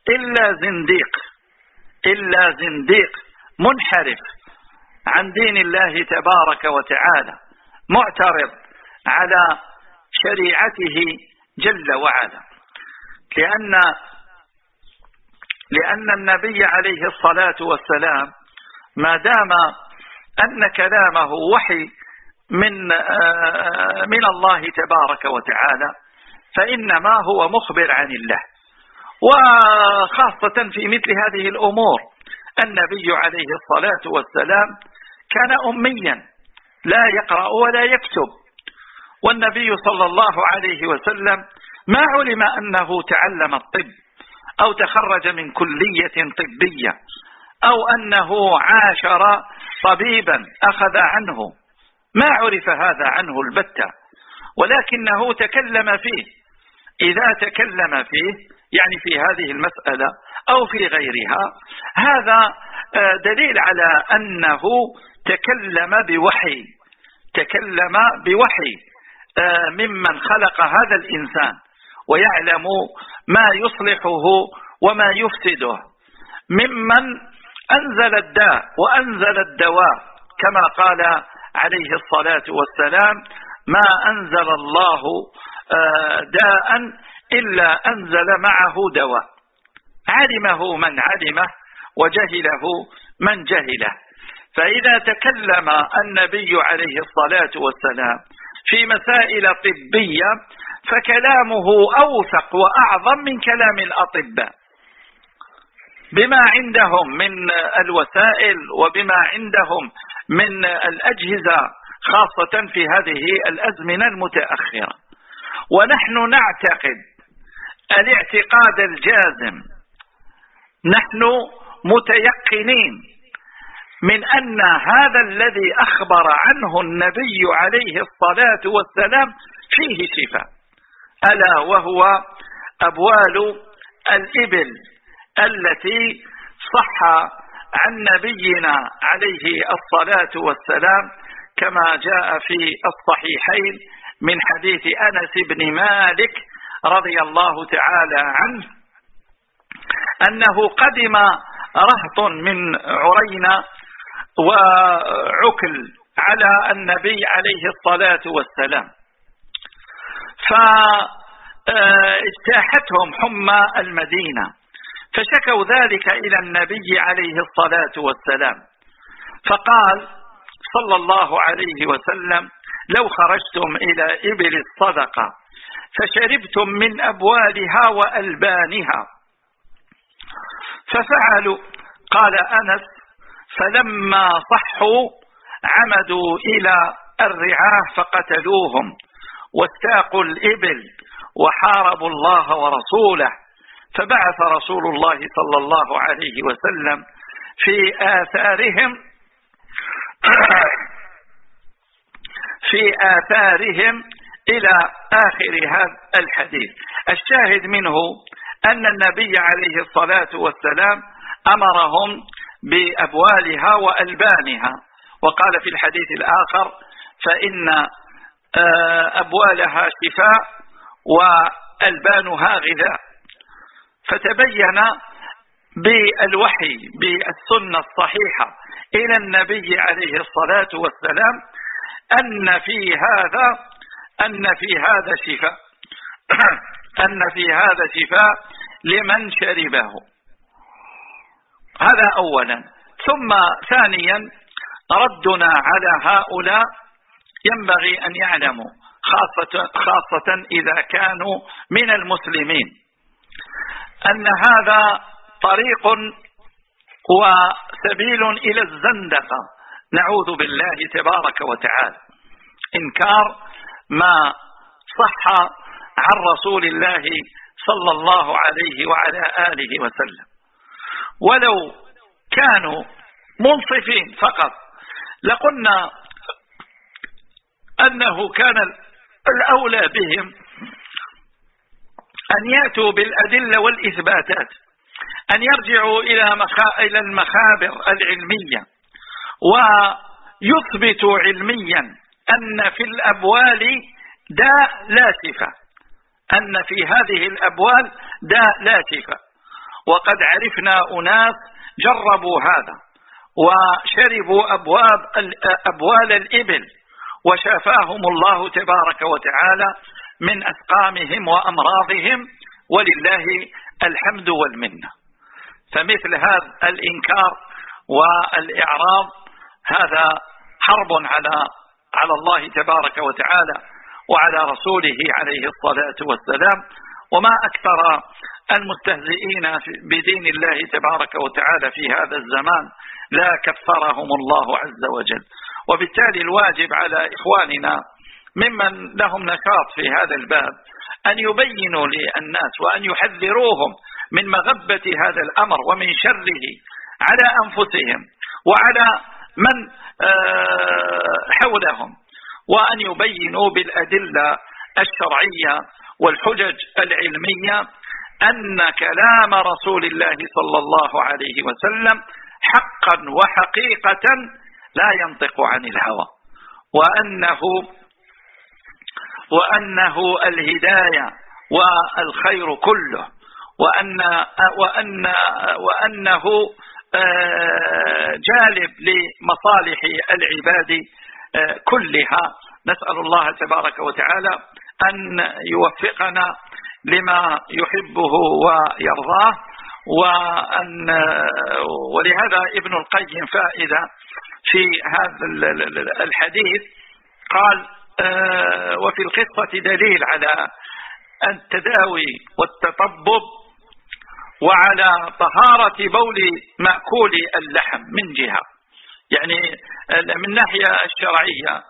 إلا زنديق منحرف عن دين الله تبارك وتعالى معترض على شريعته جل وعلا. لأن النبي عليه الصلاة والسلام ما دام أن كلامه وحي من الله تبارك وتعالى فإنما هو مخبر عن الله. وخاصة في مثل هذه الأمور النبي عليه الصلاة والسلام كان أميا لا يقرأ ولا يكتب، والنبي صلى الله عليه وسلم ما علم أنه تعلم الطب أو تخرج من كلية طبية أو أنه عاشر طبيبا أخذ عنه، ما عرف هذا عنه البتة، ولكنه تكلم فيه. إذا تكلم فيه يعني في هذه المسألة أو في غيرها هذا دليل على أنه تكلم بوحي ممن خلق هذا الإنسان ويعلم ما يصلحه وما يفسده، ممن أنزل الداء وأنزل الدواء كما قال عليه الصلاة والسلام: ما أنزل الله داء إلا أنزل معه دواء، علمه من علمه وجهله من جهله. فإذا تكلم النبي عليه الصلاة والسلام في مسائل طبية فكلامه أوثق وأعظم من كلام الأطباء، بما عندهم من الوسائل وبما عندهم من الأجهزة خاصة في هذه الأزمنة المتأخرة. ونحن نعتقد الاعتقاد الجازم، نحن متيقنين من أن هذا الذي أخبر عنه النبي عليه الصلاة والسلام فيه شفاء، ألا وهو أبوال الإبل التي صح عن نبينا عليه الصلاة والسلام كما جاء في الصحيحين من حديث أنس بن مالك رضي الله تعالى عنه أنه قدم رهط من عرينة وعكل على النبي عليه الصلاة والسلام، فاجتاحتهم حمى المدينة، فشكوا ذلك إلى النبي عليه الصلاة والسلام، فقال صلى الله عليه وسلم: لو خرجتم إلى إبل الصدقة فشربتم من أبوالها وألبانها. ففعلوا. قال أنس: فلما صحوا عمدوا إلى الرعاة فقتلوهم واستاقوا الإبل وحاربوا الله ورسوله، فبعث رسول الله صلى الله عليه وسلم في آثارهم إلى آخر هذا الحديث. الشاهد منه أن النبي عليه الصلاة والسلام أمرهم بأبوالها وألبانها، وقال في الحديث الآخر: فإن أبوالها شفاء وألبانها غذاء. فتبين بالوحي بالسنة الصحيحة إلى النبي عليه الصلاة والسلام أن في هذا شفاء أن في هذا شفاء لمن شربه. هذا أولا. ثم ثانيا ردنا على هؤلاء ينبغي أن يعلموا خاصة إذا كانوا من المسلمين أن هذا طريق وسبيل إلى الزندقة، نعوذ بالله تبارك وتعالى، إنكار ما صح عن رسول الله صلى الله عليه وعلى آله وسلم. ولو كانوا منصفين فقط لقلنا أنه كان الأولى بهم أن يأتوا بالأدلة والإثباتات، أن يرجعوا إلى المخابر العلمية ويثبتوا علميا أن في الأبوال داء لا شفاء، أن في هذه الأبوال داء لا شفاء. وقد عرفنا أناس جربوا هذا وشربوا أبوال الإبل وشفاهم الله تبارك وتعالى من أسقامهم وأمراضهم، ولله الحمد والمنة. فمثل هذا الإنكار والإعراض هذا حرب على الله تبارك وتعالى وعلى رسوله عليه الصلاة والسلام. وما أكثر المستهزئين بدين الله تبارك وتعالى في هذا الزمان لا كفرهم الله عز وجل. وبالتالي الواجب على إخواننا ممن لهم نشاط في هذا الباب أن يبينوا للناس وأن يحذروهم من مغبة هذا الأمر ومن شره على أنفسهم وعلى من حولهم، وأن يبينوا بالأدلة الشرعية والحجج العلمية أن كلام رسول الله صلى الله عليه وسلم حقا وحقيقة لا ينطق عن الهوى، وأنه الهداية والخير كله، وأنه جالب لمصالح العباد كلها. نسأل الله تبارك وتعالى أن يوفقنا لما يحبه ويرضاه. ولهذا ابن القيم فائدة في هذا الحديث قال: وفي القصة دليل على التداوي والتطبب وعلى طهارة بول مأكول اللحم من جهة، يعني من ناحية الشرعية،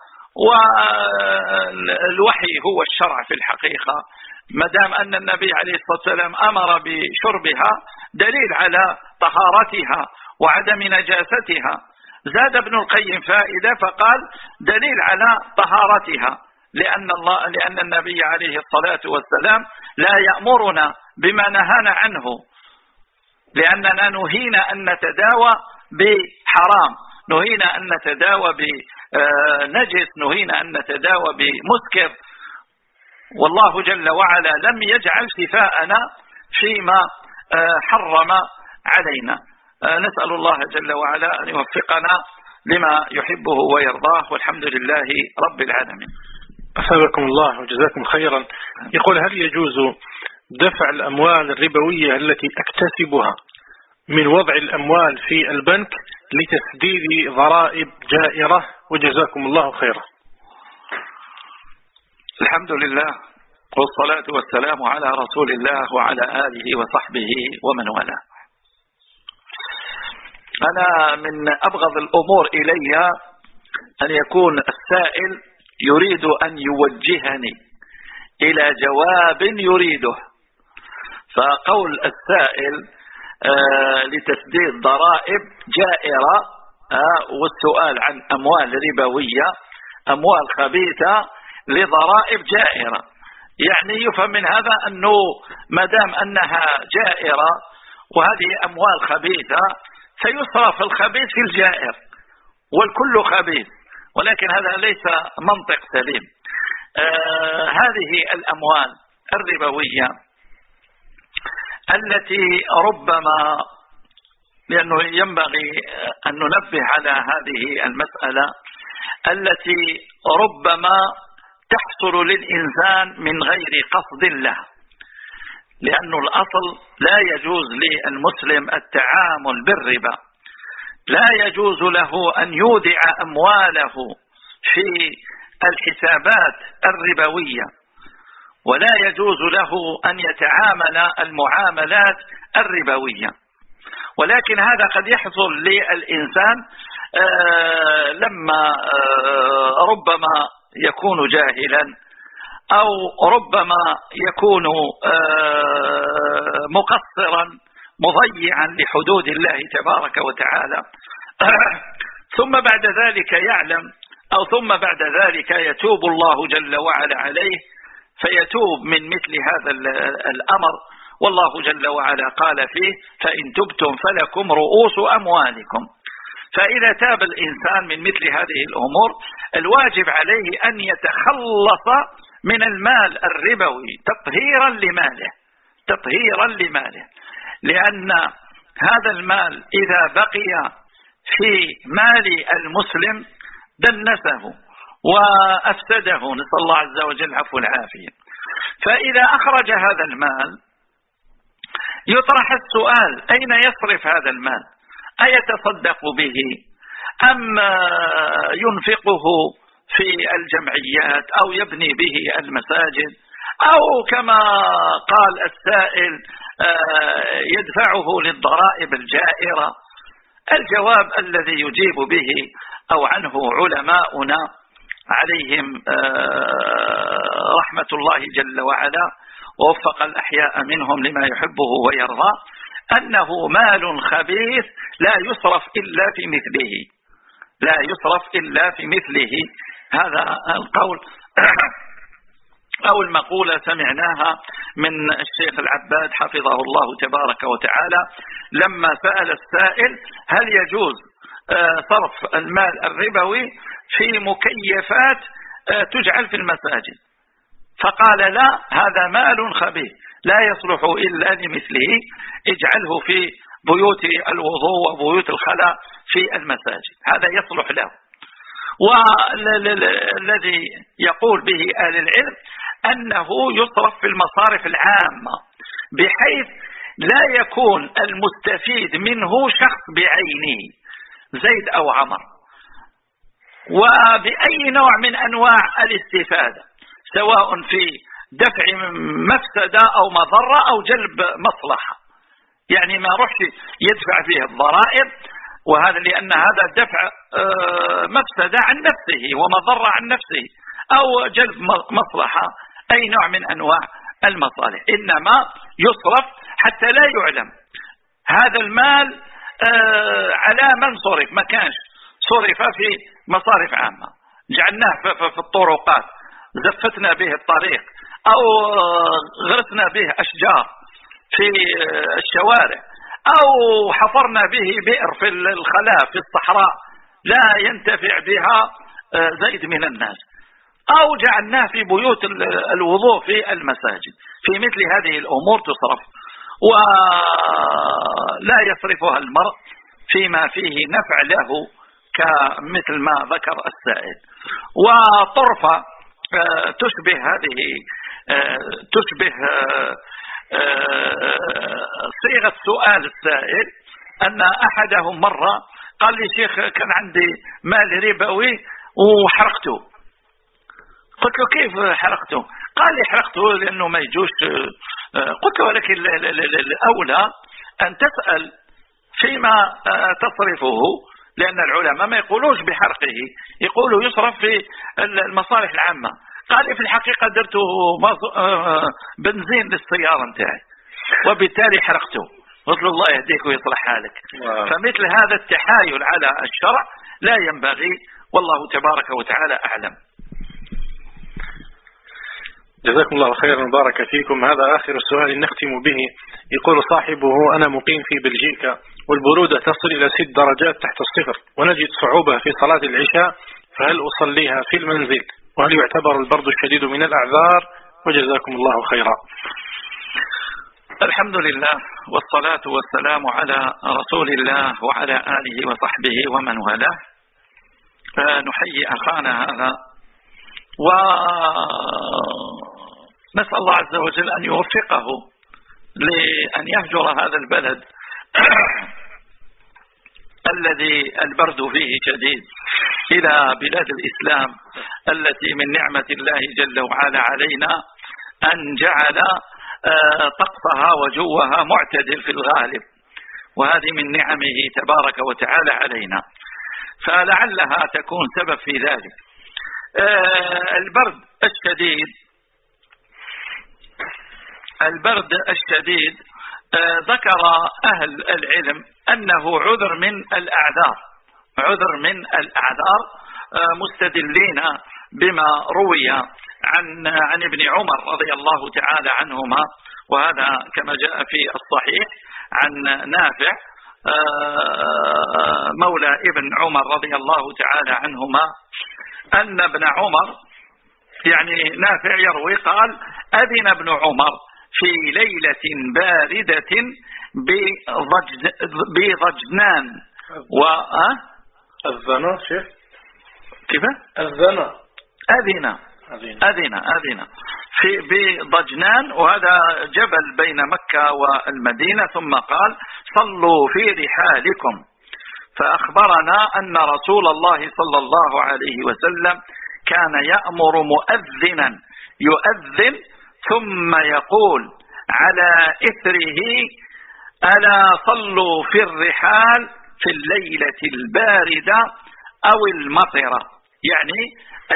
والوحي هو الشرع في الحقيقة. ما دام أن النبي عليه الصلاة والسلام أمر بشربها دليل على طهارتها وعدم نجاستها. زاد ابن القيم فائدة فقال: دليل على طهارتها، لأن النبي عليه الصلاة والسلام لا يأمرنا بما نهانا عنه، لأننا نهينا أن نتداوى بحرام، نهينا أن نتداوى بنجس، نهينا أن نتداوى بمسكر. والله جل وعلا لم يجعل شفاءنا فيما حرم علينا. نسأل الله جل وعلا أن يوفقنا لما يحبه ويرضاه، والحمد لله رب العالمين. أثابكم الله وجزاكم خيرا. يقول: هل يجوز دفع الأموال الربوية التي أكتسبها من وضع الأموال في البنك لتسديد ضرائب جائرة؟ وجزاكم الله خيرا. الحمد لله والصلاة والسلام على رسول الله وعلى آله وصحبه ومن والاه. أنا من أبغض الأمور إلي أن يكون السائل يريد أن يوجهني إلى جواب يريده. فقول السائل لتسديد ضرائب جائرة والسؤال عن أموال ربوية، أموال خبيثة لضرائب جائرة، يعني يفهم من هذا أنه ما دام أنها جائرة وهذه أموال خبيثة سيصرف الخبيث في الجائر والكل خبيث، ولكن هذا ليس منطق سليم. هذه الأموال الربوية التي ربما لأنه ينبغي أن ننبه على هذه المسألة التي ربما تحصل للإنسان من غير قصد له، لأن الأصل لا يجوز للمسلم التعامل بالربا، لا يجوز له أن يودع أمواله في الحسابات الربوية، ولا يجوز له أن يتعامل المعاملات الربوية. ولكن هذا قد يحصل للإنسان لما ربما يكون جاهلا، أو ربما يكون مقصرا مضيعا لحدود الله تبارك وتعالى، ثم بعد ذلك يعلم، أو ثم بعد ذلك يتوب الله جل وعلا عليه فيتوب من مثل هذا الأمر. والله جل وعلا قال فيه: فإن تبتم فلكم رؤوس أموالكم. فإذا تاب الإنسان من مثل هذه الأمور الواجب عليه أن يتخلص من المال الربوي تطهيرا لماله، لأن هذا المال إذا بقي في مال المسلم دنسه وأفسده، نسأل الله عز وجل العفو والعافية. فإذا أخرج هذا المال يطرح السؤال: أين يصرف هذا المال؟ أيتصدق به أم ينفقه في الجمعيات أو يبني به المساجد، أو كما قال السائل يدفعه للضرائب الجائرة؟ الجواب الذي يجيب به أو عنه علماؤنا عليهم رحمة الله جل وعلا ووفق الأحياء منهم لما يحبه ويرضى، أنه مال خبيث لا يصرف إلا في مثله. هذا القول أو المقولة سمعناها من الشيخ العباد حفظه الله تبارك وتعالى لما سأل السائل: هل يجوز صرف المال الربوي في مكيفات تجعل في المساجد؟ فقال: لا، هذا مال خبيث لا يصلح إلا لمثله، اجعله في بيوت الوضوء وبيوت الخلاء في المساجد، هذا يصلح له. والذي يقول به أهل العلم أنه يصرف في المصارف العامة، بحيث لا يكون المستفيد منه شخص بعينه زيد أو عمر، وبأي نوع من أنواع الاستفادة، سواء في دفع مفسدة أو مضرة أو جلب مصلحة. يعني ما رحش يدفع فيه الضرائب، وهذا لأن هذا دفع مفسدة عن نفسه ومضرة عن نفسه، أو جلب مصلحة، أي نوع من أنواع المصالح، إنما يصرف حتى لا يعلم هذا المال على من صرف. ما كانش صرف في مصارف عامة، جعلناه في الطرقات، زفتنا به الطريق، أو غرسنا به أشجار في الشوارع، أو حفرنا به بئر في الخلاء في الصحراء لا ينتفع بها زيد من الناس، أو جعلناه في بيوت الوضوء في المساجد. في مثل هذه الأمور تصرف، ولا يصرفها المرء فيما فيه نفع له كمثل ما ذكر السائل. وطرفة تشبه صيغة سؤال السائل، أن أحدهم مرة قال لي: شيخ، كان عندي مال ربوي وحرقته. قلت له: كيف حرقته؟ قال لي: حرقته لأنه ما يجوش. قلت له: ولكن الأولى أن تسأل فيما تصرفه، لأن العلماء ما يقولوش بحرقه، يقولوا يصرف في المصالح العامة. قال لي: في الحقيقة درته بنزين للسيارة نتاعي وبالتالي حرقته. قلت له: الله يهديك ويصلح حالك. فمثل هذا التحايل على الشرع لا ينبغي، والله تبارك وتعالى أعلم. جزاكم الله خيرا وبارك فيكم. هذا آخر سؤال نختم به. يقول صاحبه: أنا مقيم في بلجيكا والبرودة تصل إلى 6 درجات تحت الصفر، ونجد صعوبة في صلاة العشاء، فهل أصليها في المنزل؟ وهل يعتبر البرد الشديد من الأعذار؟ وجزاكم الله خيرا. الحمد لله والصلاة والسلام على رسول الله وعلى آله وصحبه ومن والاه. نحيي أخانا هذا ونسأل الله عز وجل أن يوفقه لأن يهجر هذا البلد الذي البرد فيه شديد إلى بلاد الإسلام التي من نعمة الله جل وعلا علينا أن جعل طقسها وجوها معتدل في الغالب، وهذه من نعمه تبارك وتعالى علينا، فلعلها تكون سبب في ذلك. البرد الشديد ذكر أهل العلم أنه عذر من الأعذار مستدلين بما روي عن ابن عمر رضي الله تعالى عنهما، وهذا كما جاء في الصحيح عن نافع مولى ابن عمر رضي الله تعالى عنهما أن ابن عمر، يعني نافع يروي قال: أذن ابن عمر في ليلة باردة بضجنان الزنا شيخ كيف؟ الزنا أذن في بضجنان، وهذا جبل بين مكة والمدينة، ثم قال: صلوا في رحالكم. فأخبرنا أن رسول الله صلى الله عليه وسلم كان يأمر مؤذنا يؤذن ثم يقول على إثره: ألا صلوا في الرحال في الليلة الباردة أو المطرة. يعني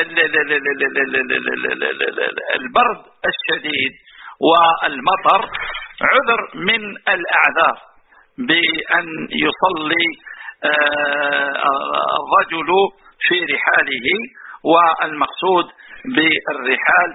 البرد الشديد والمطر عذر من الأعذار بأن يصلي الرجل في رحاله، والمقصود بالرحال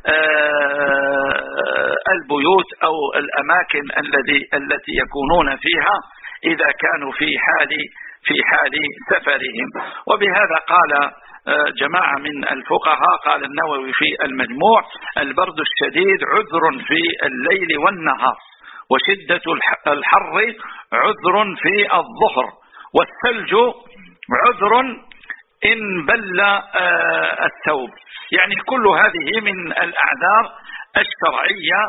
البيوت أو الأماكن التي يكونون فيها إذا كانوا في حال سفرهم. وبهذا قال جماعة من الفقهاء، قال النووي في المجموع: البرد الشديد عذر في الليل والنهار، وشدة الحر عذر في الظهر، والثلج عذر إن بل الثوب. يعني كل هذه من الأعذار الشرعية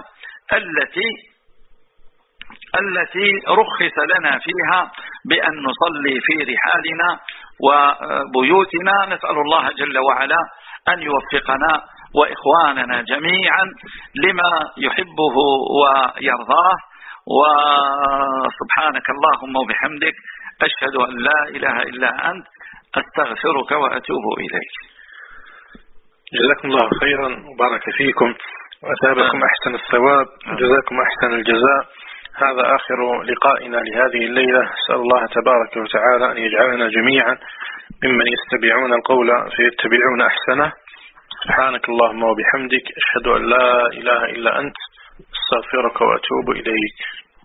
التي رخص لنا فيها بأن نصلي في رحالنا وبيوتنا. نسأل الله جل وعلا أن يوفقنا وإخواننا جميعا لما يحبه ويرضاه. وسبحانك اللهم وبحمدك، أشهد أن لا إله إلا أنت، أستغفرك وأتوب إليك. جزاكم الله خيرا وبارك فيكم وأثابكم أحسن الثواب، جزاكم أحسن الجزاء. هذا آخر لقائنا لهذه الليلة. أسأل الله تبارك وتعالى أن يجعلنا جميعا ممن يستمعون القول فيتبعون أحسنه. سبحانك اللهم وبحمدك، أشهد أن لا إله إلا أنت، أستغفرك وأتوب إليك.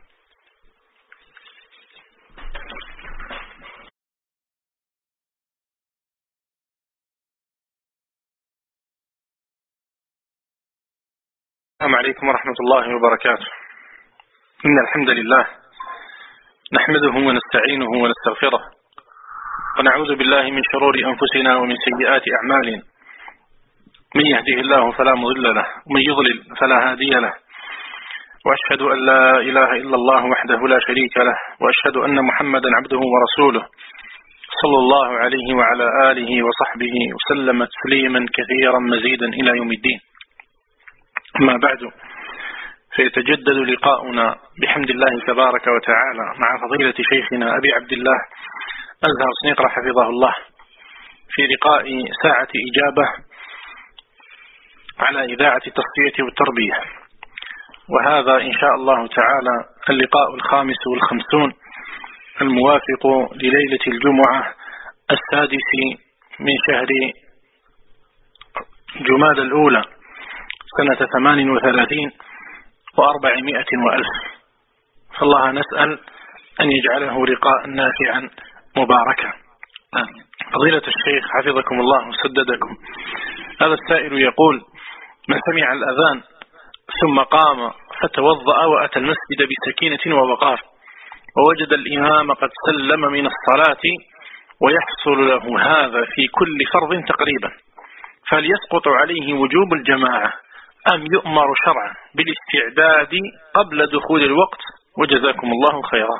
السلام عليكم ورحمة الله وبركاته. إن الحمد لله نحمده ونستعينه ونستغفره، ونعوذ بالله من شرور أنفسنا ومن سيئات أعمالنا. من يهده الله فلا مضل له، ومن يضلل فلا هادي له، وأشهد أن لا إله إلا الله وحده لا شريك له، وأشهد أن محمدا عبده ورسوله صلى الله عليه وعلى آله وصحبه وسلم تسليما كثيرا مزيدا إلى يوم الدين. أما بعد، فيتجدد لقاؤنا بحمد الله تبارك وتعالى مع فضيلة شيخنا أبي عبد الله أزهر سنيقرة حفظه الله في لقاء ساعة إجابة على إذاعة التصفية والتربية، وهذا إن شاء الله تعالى اللقاء 55 الموافق لليلة الجمعة 6 من شهر جماد الأولى سنة 38 و400 وألف. فالله نسأل أن يجعله لقاء نافعا مباركا. فضيلة الشيخ حفظكم الله وسددكم، هذا السائل يقول: من سمع الأذان ثم قام فتوضأ وأتى المسجد بسكينة ووقار، ووجد الإمام قد سلم من الصلاة، ويحصل له هذا في كل فرض تقريبا، فليسقط عليه وجوب الجماعة أم يؤمر شرعا بالاستعداد قبل دخول الوقت؟ وجزاكم الله خيرا.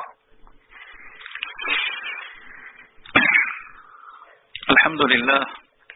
الحمد لله،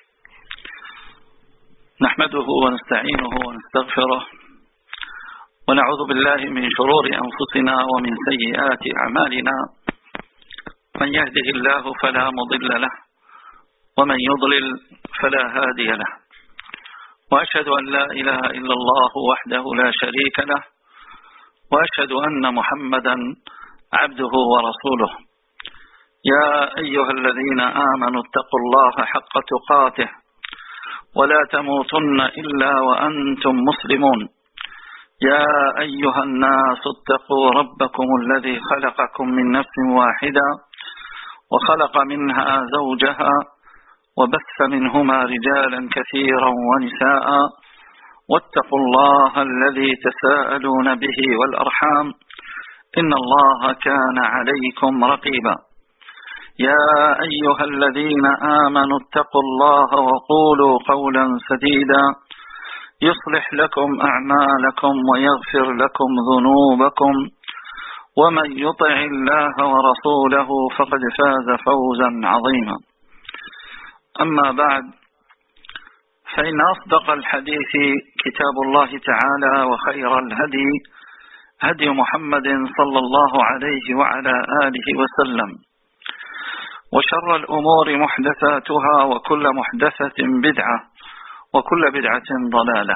نحمده ونستعينه ونستغفره، ونعوذ بالله من شرور أنفسنا ومن سيئات أعمالنا، من يهده الله فلا مضل له، ومن يضلل فلا هادي له، وأشهد أن لا إله إلا الله وحده لا شريك له، وأشهد أن محمدا عبده ورسوله. يا أيها الذين آمنوا اتقوا الله حق تقاته ولا تموتن إلا وأنتم مسلمون. يا أيها الناس اتقوا ربكم الذي خلقكم من نفس واحدة وخلق منها زوجها وبث منهما رجالا كثيرا ونساء، واتقوا الله الذي تساءلون به والأرحام إن الله كان عليكم رقيبا. يا أيها الذين آمنوا اتقوا الله وقولوا قولا سديدا يصلح لكم أعمالكم ويغفر لكم ذنوبكم، ومن يطع الله ورسوله فقد فاز فوزا عظيما. أما بعد، فإن أصدق الحديث كتاب الله تعالى، وخير الهدي هدي محمد صلى الله عليه وعلى آله وسلم، وشر الأمور محدثاتها، وكل محدثة بدعة، وكل بدعة ضلالة.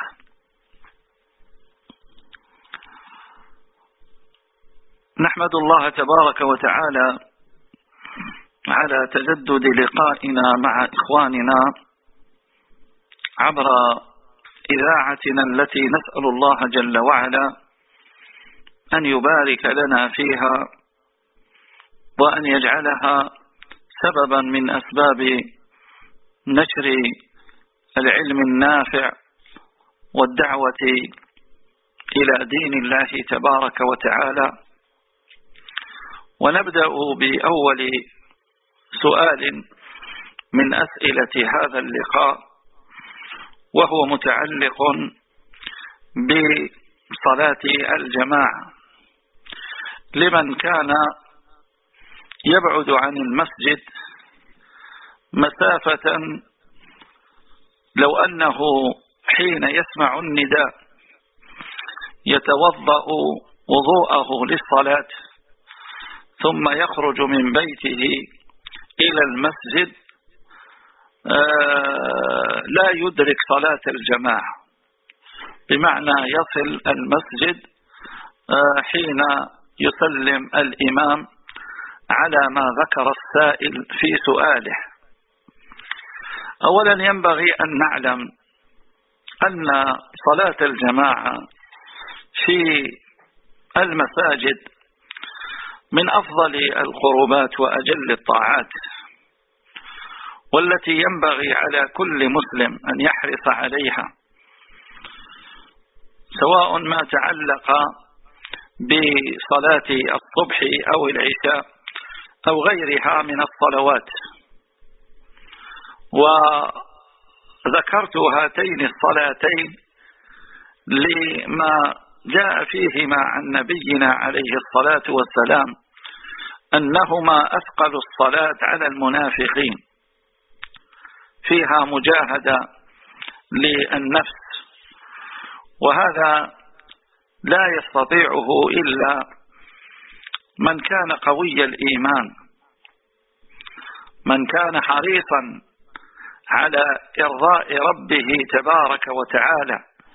نحمد الله تبارك وتعالى على تجدد لقائنا مع إخواننا عبر إذاعتنا التي نسأل الله جل وعلا أن يبارك لنا فيها، وأن يجعلها سببا من أسباب نشر العلم النافع والدعوة إلى دين الله تبارك وتعالى. ونبدأ بأول سؤال من أسئلة هذا اللقاء، وهو متعلق بصلاة الجماعة لمن كان يبعد عن المسجد مسافة، لو أنه حين يسمع النداء يتوضأ وضوءه للصلاة ثم يخرج من بيته إلى المسجد لا يدرك صلاة الجماعة، بمعنى يصل المسجد حين يسلم الإمام على ما ذكر السائل في سؤاله. أولا ينبغي أن نعلم أن صلاة الجماعة في المساجد من أفضل القربات وأجل الطاعات، والتي ينبغي على كل مسلم أن يحرص عليها، سواء ما تعلق بصلاة الصبح أو العشاء أو غيرها من الصلوات. وذكرت هاتين الصلاتين لما جاء فيهما عن نبينا عليه الصلاة والسلام أنهما أثقل الصلاة على المنافقين، فيها مجاهدة للنفس، وهذا لا يستطيعه إلا من كان قوي الإيمان، من كان حريصا على إرضاء ربه تبارك وتعالى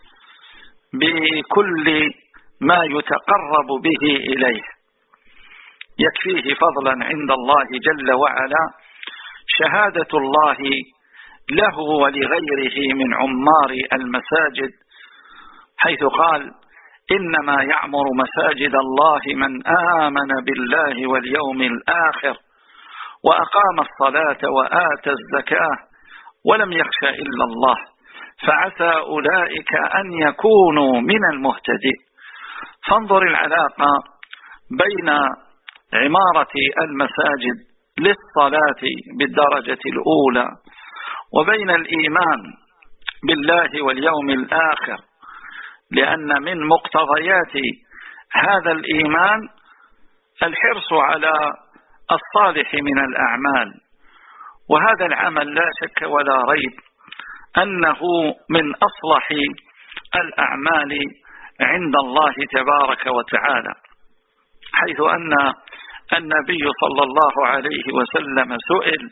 بكل ما يتقرب به إليه، يكفيه فضلا عند الله جل وعلا شهادة الله له ولغيره من عمار المساجد، حيث قال: إنما يعمر مساجد الله من آمن بالله واليوم الآخر وأقام الصلاة وآتى الزكاة ولم يخش إلا الله فعسى أولئك أن يكونوا من المهتدين. فانظر العلاقة بين عمارة المساجد للصلاة بالدرجة الأولى وبين الإيمان بالله واليوم الآخر، لأن من مقتضيات هذا الإيمان الحرص على الصالح من الأعمال، وهذا العمل لا شك ولا ريب أنه من أصلح الأعمال عند الله تبارك وتعالى، حيث أن النبي صلى الله عليه وسلم سئل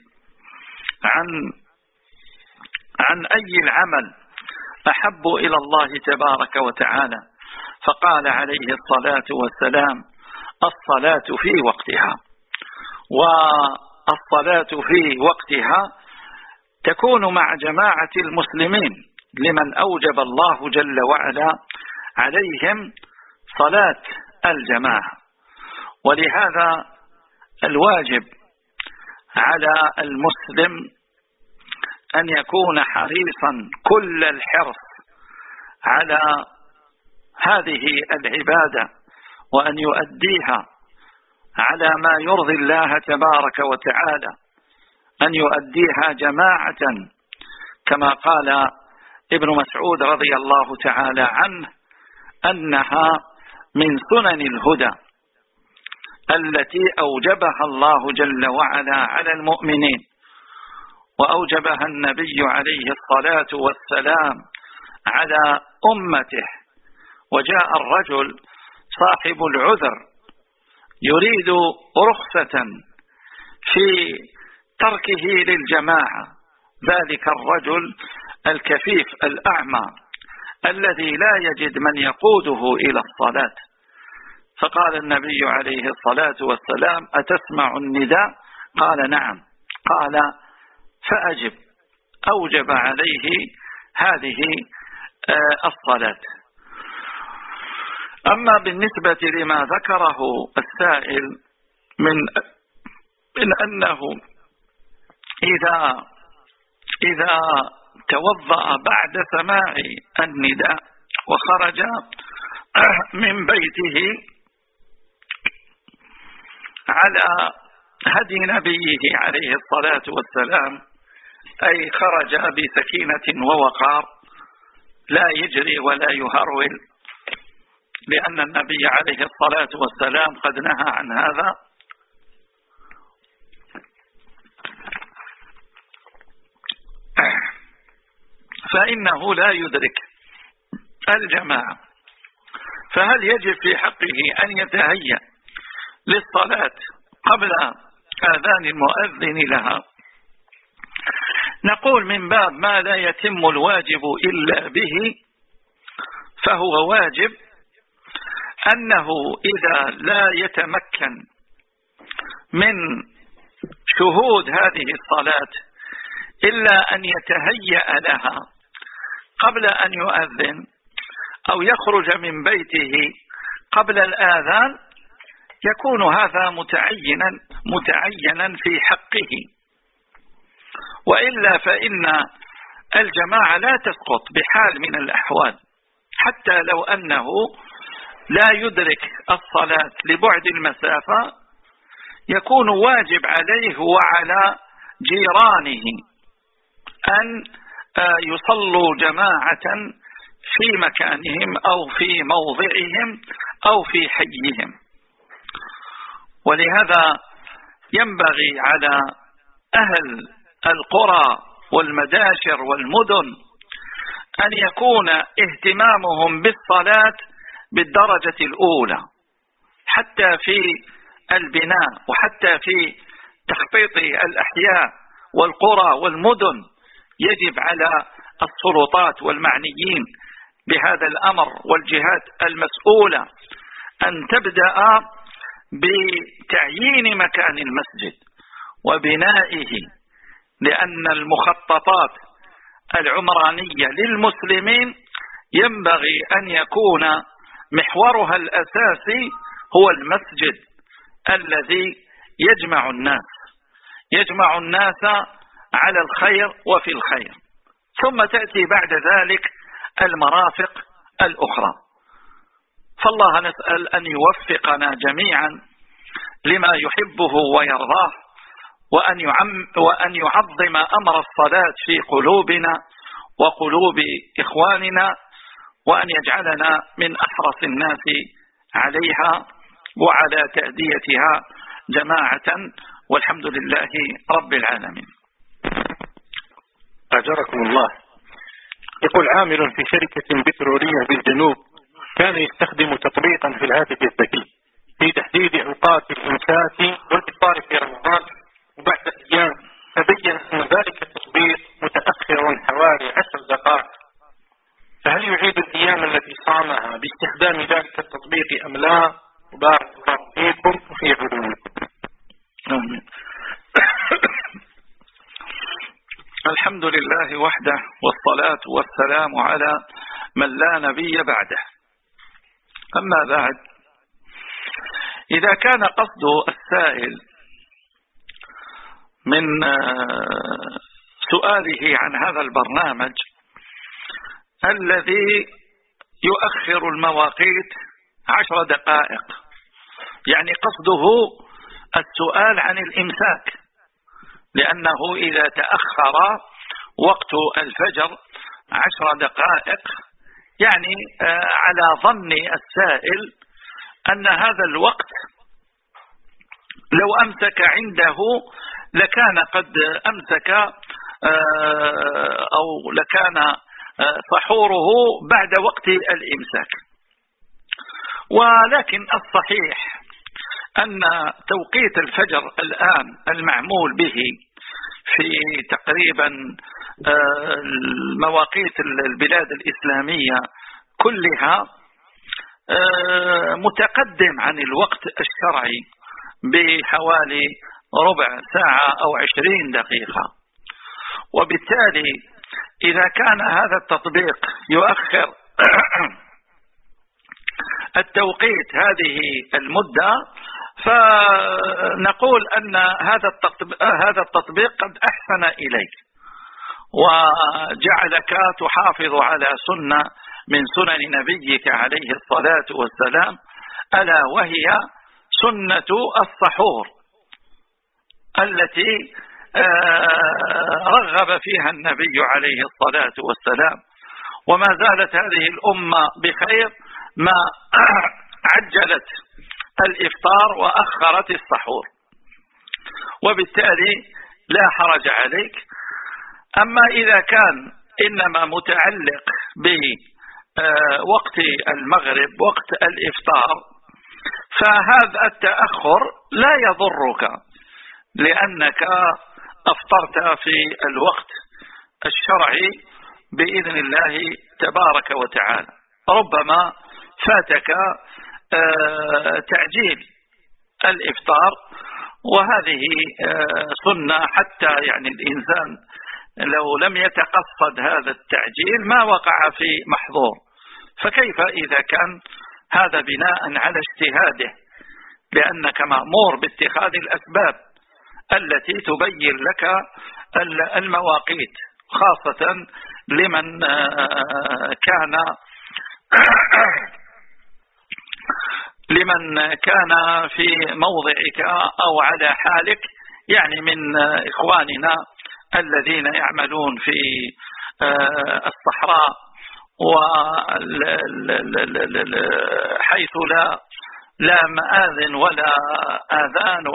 عن أي العمل أحب إلى الله تبارك وتعالى، فقال عليه الصلاة والسلام: الصلاة في وقتها. والصلاة في وقتها تكون مع جماعة المسلمين لمن أوجب الله جل وعلا عليهم صلاة الجماعة. ولهذا الواجب على المسلم أن يكون حريصا كل الحرص على هذه العبادة، وأن يؤديها على ما يرضي الله تبارك وتعالى، أن يؤديها جماعة، كما قال ابن مسعود رضي الله تعالى عنه: أنها من سنن الهدى التي أوجبها الله جل وعلا على المؤمنين، وأوجبها النبي عليه الصلاة والسلام على أمته. وجاء الرجل صاحب العذر يريد رخصة في تركه للجماعة، ذلك الرجل الكفيف الأعمى الذي لا يجد من يقوده إلى الصلاة، فقال النبي عليه الصلاة والسلام: أتسمع النداء؟ قال: نعم. قال: فأجب. أوجب عليه هذه الصلاة. أما بالنسبة لما ذكره السائل من أنه إذا توضأ بعد سماع النداء وخرج من بيته على هدي نبيه عليه الصلاة والسلام، أي خرج بسكينة ووقار، لا يجري ولا يهرول، لأن النبي عليه الصلاة والسلام قد نهى عن هذا. فإنه لا يدرك الجماعة، فهل يجب في حقه أن يتهيأ للصلاة قبل آذان المؤذن لها؟ نقول من باب ما لا يتم الواجب إلا به، فهو واجب أنه إذا لا يتمكن من شهود هذه الصلاة إلا أن يتهيأ لها قبل أن يؤذن، أو يخرج من بيته قبل الآذان، يكون هذا متعينا في حقه. وإلا فإن الجماعة لا تسقط بحال من الأحوال، حتى لو أنه لا يدرك الصلاة لبعد المسافة، يكون واجب عليه وعلى جيرانه أن يصلوا جماعة في مكانهم أو في موضعهم أو في حيهم. ولهذا ينبغي على أهل القرى والمداشر والمدن أن يكون اهتمامهم بالصلاة بالدرجة الأولى، حتى في البناء وحتى في تخطيط الأحياء والقرى والمدن. يجب على السلطات والمعنيين بهذا الأمر والجهات المسؤولة أن تبدأ بتعيين مكان المسجد وبنائه، لأن المخططات العمرانية للمسلمين ينبغي أن يكون محورها الأساسي هو المسجد الذي يجمع الناس على الخير وفي الخير، ثم تأتي بعد ذلك المرافق الأخرى. فالله نسأل أن يوفقنا جميعا لما يحبه ويرضاه، وأن يعظم أمر الصلاة في قلوبنا وقلوب إخواننا، وأن يجعلنا من أحرص الناس عليها وعلى تأديتها جماعة، والحمد لله رب العالمين. أجركم الله. يقول عامل في شركة بترولية بالجنوب كان يستخدم تطبيقا في الهاتف الذكي في تحديد أوقات الإمساك والإفطار في رمضان، وبعد أيام تبين أن ذلك التطبيق متأخر حوالي 10 دقائق، فهل يعيد الأيام التي صامها باستخدام ذلك التطبيق أم لا؟ بارك الله فيكم وفي علومكم. آمين. الحمد لله وحده، والصلاة والسلام على من لا نبي بعده. أما بعد، إذا كان قصد السائل من سؤاله عن هذا البرنامج الذي يؤخر المواقيت 10 دقائق، يعني قصده السؤال عن الإمساك، لأنه إذا تأخر وقت الفجر 10 دقائق يعني على ظن السائل أن هذا الوقت لو أمسك عنده لكان قد أمسك أو لكان سحوره بعد وقت الإمساك. ولكن الصحيح أن توقيت الفجر الآن المعمول به في تقريبا مواقيت البلاد الإسلامية كلها متقدم عن الوقت الشرعي بحوالي ربع ساعة أو 20 دقيقة، وبالتالي إذا كان هذا التطبيق يؤخر التوقيت هذه المدة، فنقول أن هذا التطبيق قد أحسن إليك وجعلك تحافظ على سنة من سنن نبيك عليه الصلاة والسلام، ألا وهي سنة السحور التي رغب فيها النبي عليه الصلاة والسلام. وما زالت هذه الأمة بخير ما عجلت الإفطار وأخرت السحور، وبالتالي لا حرج عليك. أما إذا كان إنما متعلق بوقت المغرب وقت الإفطار، فهذا التأخر لا يضرك، لأنك أفطرت في الوقت الشرعي بإذن الله تبارك وتعالى. ربما فاتك تعجيل الإفطار، وهذه سنة، حتى يعني الإنسان لو لم يتقصد هذا التعجيل ما وقع في محظور، فكيف إذا كان هذا بناء على اجتهاده، لأنك مأمور باتخاذ الأسباب التي تبين لك المواقيت، خاصة لمن كان في موضعك أو على حالك، يعني من إخواننا الذين يعملون في الصحراء حيث لا مآذن ولا آذان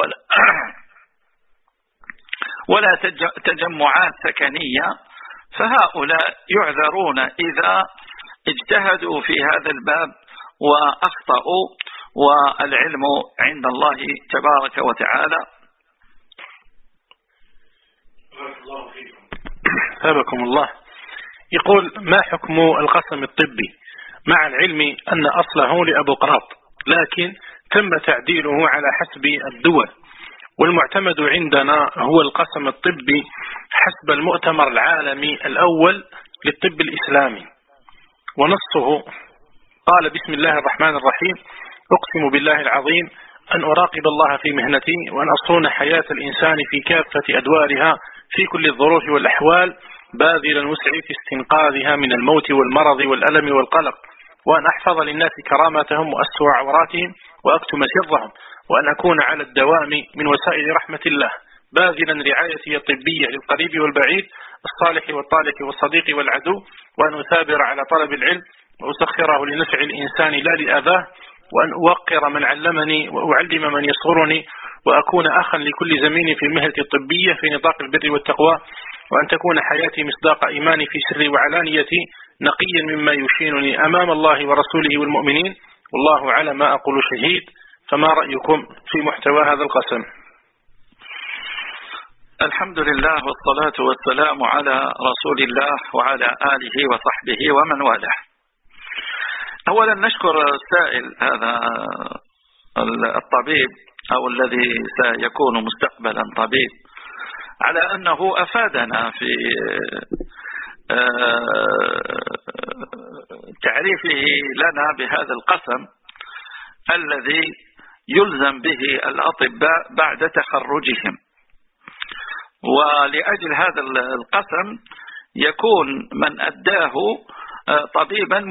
ولا تجمعات سكنية، فهؤلاء يعذرون إذا اجتهدوا في هذا الباب وأخطأوا، والعلم عند الله تبارك وتعالى. ثابكم الله. يقول: ما حكم القسم الطبي مع العلم أن أصله لأبوقراط، لكن تم تعديله على حسب الدول، والمعتمد عندنا هو القسم الطبي حسب المؤتمر العالمي الأول للطب الإسلامي، ونصه قال: بسم الله الرحمن الرحيم، أقسم بالله العظيم أن أراقب الله في مهنتي، وأن أصون حياة الإنسان في كافة أدوارها في كل الظروف والأحوال، باذلا وسعي في استنقاذها من الموت والمرض والألم والقلق، وأن أحفظ للناس كراماتهم وأستر عوراتهم وأكتم سرهم، وأن أكون على الدوام من وسائل رحمة الله باذلا رعايتي الطبية للقريب والبعيد، الصالح والطالح والصديق والعدو، وأن أثابر على طلب العلم وأسخره لنفع الإنسان لا لأذاه، وأن أوقر من علمني وأعلم من يصغرني، وأكون أخا لكل زميل في المهنة الطبية في نطاق البر والتقوى، وأن تكون حياتي مصداق إيماني في سري وعلانيتي، نقيا مما يشينني أمام الله ورسوله والمؤمنين، والله على ما أقول شهيد. فما رأيكم في محتوى هذا القسم؟ الحمد لله والصلاة والسلام على رسول الله وعلى آله وصحبه ومن والاه. أولا نشكر السائل هذا الطبيب أو الذي سيكون مستقبلا طبيب على أنه أفادنا في تعريفه لنا بهذا القسم الذي يلزم به الأطباء بعد تخرجهم. ولأجل هذا القسم يكون من أداه طبيبا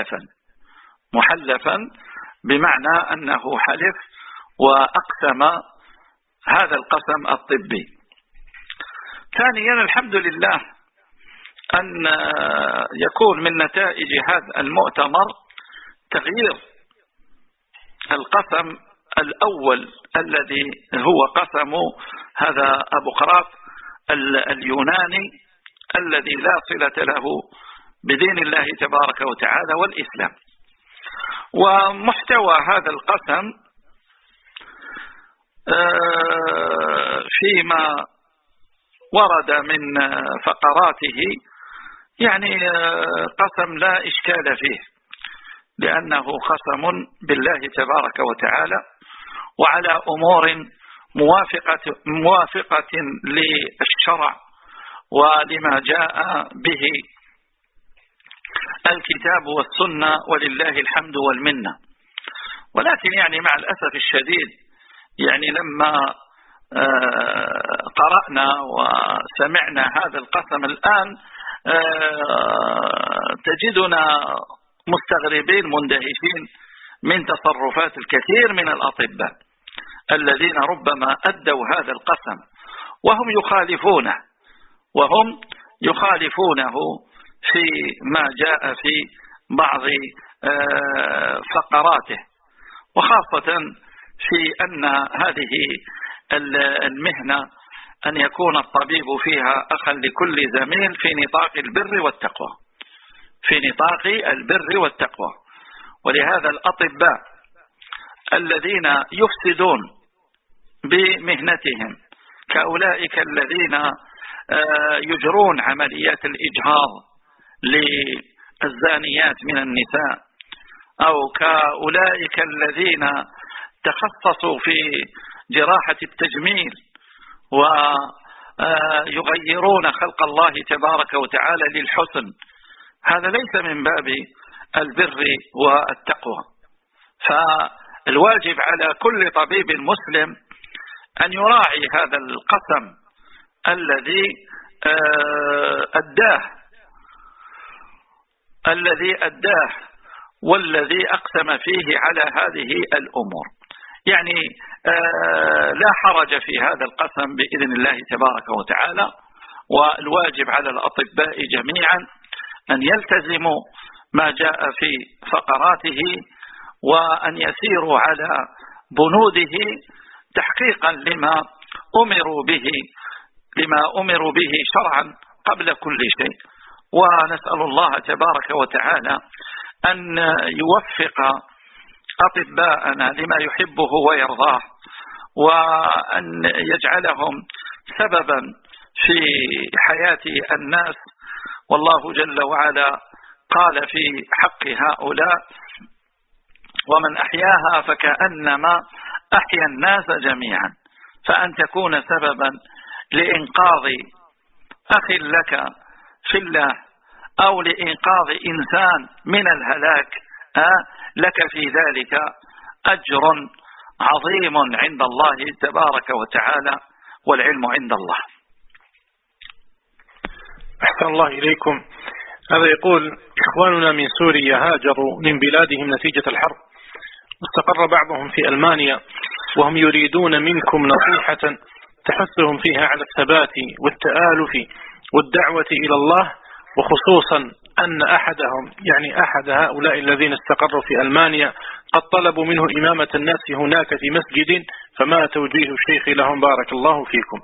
محلفا بمعنى أنه حلف وأقسم هذا القسم الطبي. ثانيا الحمد لله أن يكون من نتائج هذا المؤتمر تغيير القسم الأول الذي هو قسم هذا أبو قراط اليوناني الذي لا صلة له بدين الله تبارك وتعالى والإسلام. ومحتوى هذا القسم فيما ورد من فقراته يعني قسم لا إشكال فيه، لأنه قسم بالله تبارك وتعالى وعلى أمور موافقة للشرع ولما جاء به الكتاب والسنة، ولله الحمد والمنة. ولكن يعني مع الأسف الشديد يعني لما قرأنا وسمعنا هذا القسم الآن تجدنا مستغربين مندهشين من تصرفات الكثير من الأطباء الذين ربما أدوا هذا القسم وهم يخالفونه في ما جاء في بعض فقراته، وخاصة في أن هذه المهنة أن يكون الطبيب فيها أخا لكل زميل في نطاق البر والتقوى. ولهذا الأطباء الذين يفسدون بمهنتهم كأولئك الذين يجرون عمليات الإجهاض للزانيات من النساء، أو كأولئك الذين تخصصوا في جراحة التجميل ويغيرون خلق الله تبارك وتعالى للحسن، هذا ليس من باب البر والتقوى. فالواجب على كل طبيب مسلم أن يراعي هذا القسم الذي أداه والذي أقسم فيه على هذه الأمور. يعني لا حرج في هذا القسم بإذن الله تبارك وتعالى. والواجب على الأطباء جميعا أن يلتزموا ما جاء في فقراته وأن يسيروا على بنوده تحقيقا لما أمروا به شرعا قبل كل شيء. ونسأل الله تبارك وتعالى أن يوفق أطباءنا لما يحبه ويرضاه، وأن يجعلهم سببا في حياة الناس. والله جل وعلا قال في حق هؤلاء: ومن أحياها فكأنما أحيا الناس جميعا. فأن تكون سببا لإنقاذ أخ لك في الله أو لإنقاذ إنسان من الهلاك لك في ذلك أجر عظيم عند الله تبارك وتعالى، والعلم عند الله. أحسن الله إليكم. هذا يقول: إخواننا من سوريا هاجروا من بلادهم نتيجة الحرب، واستقر بعضهم في ألمانيا، وهم يريدون منكم نصيحة تحثهم فيها على الثبات والتآلف والدعوة إلى الله، وخصوصا أن أحدهم يعني أحد هؤلاء الذين استقروا في ألمانيا قد طلبوا منه إمامة الناس هناك في مسجد، فما توجيه الشيخ لهم بارك الله فيكم؟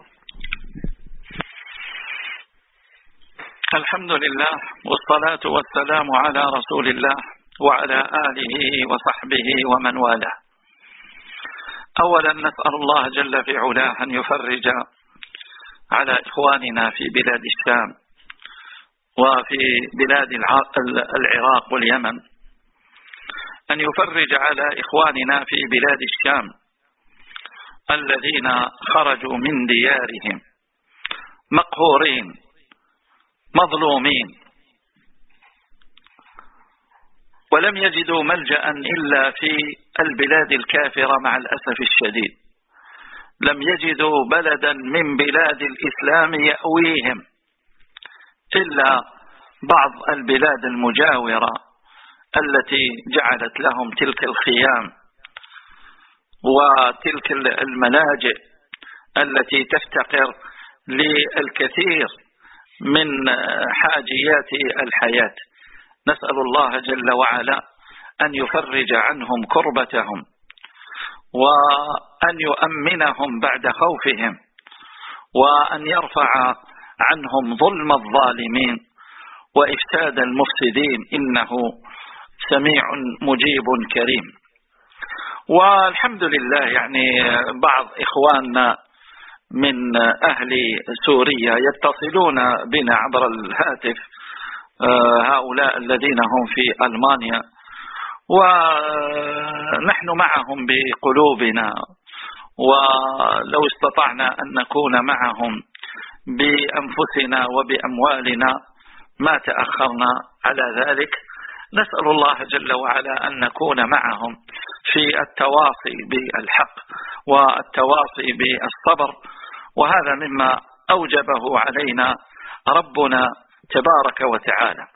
الحمد لله والصلاة والسلام على رسول الله وعلى آله وصحبه ومن والاه. أولا نسأل الله جل في علاه أن يفرج على إخواننا في بلاد الشام وفي بلاد العراق واليمن، أن يفرج على إخواننا في بلاد الشام الذين خرجوا من ديارهم مقهورين مظلومين، ولم يجدوا ملجأ إلا في البلاد الكافرة. مع الأسف الشديد لم يجدوا بلدا من بلاد الإسلام يأويهم إلا بعض البلاد المجاورة التي جعلت لهم تلك الخيام وتلك الملاجئ التي تفتقر للكثير من حاجيات الحياة. نسأل الله جل وعلا أن يفرج عنهم كربتهم وأن يؤمنهم بعد خوفهم، وأن يرفع عنهم ظلم الظالمين وإفساد المفسدين، إنه سميع مجيب كريم. والحمد لله يعني بعض إخواننا من أهل سوريا يتصلون بنا عبر الهاتف، هؤلاء الذين هم في ألمانيا، ونحن معهم بقلوبنا، ولو استطعنا أن نكون معهم بأنفسنا وبأموالنا ما تأخرنا على ذلك. نسأل الله جل وعلا أن نكون معهم في التواصي بالحق والتواصي بالصبر، وهذا مما أوجبه علينا ربنا تبارك وتعالى.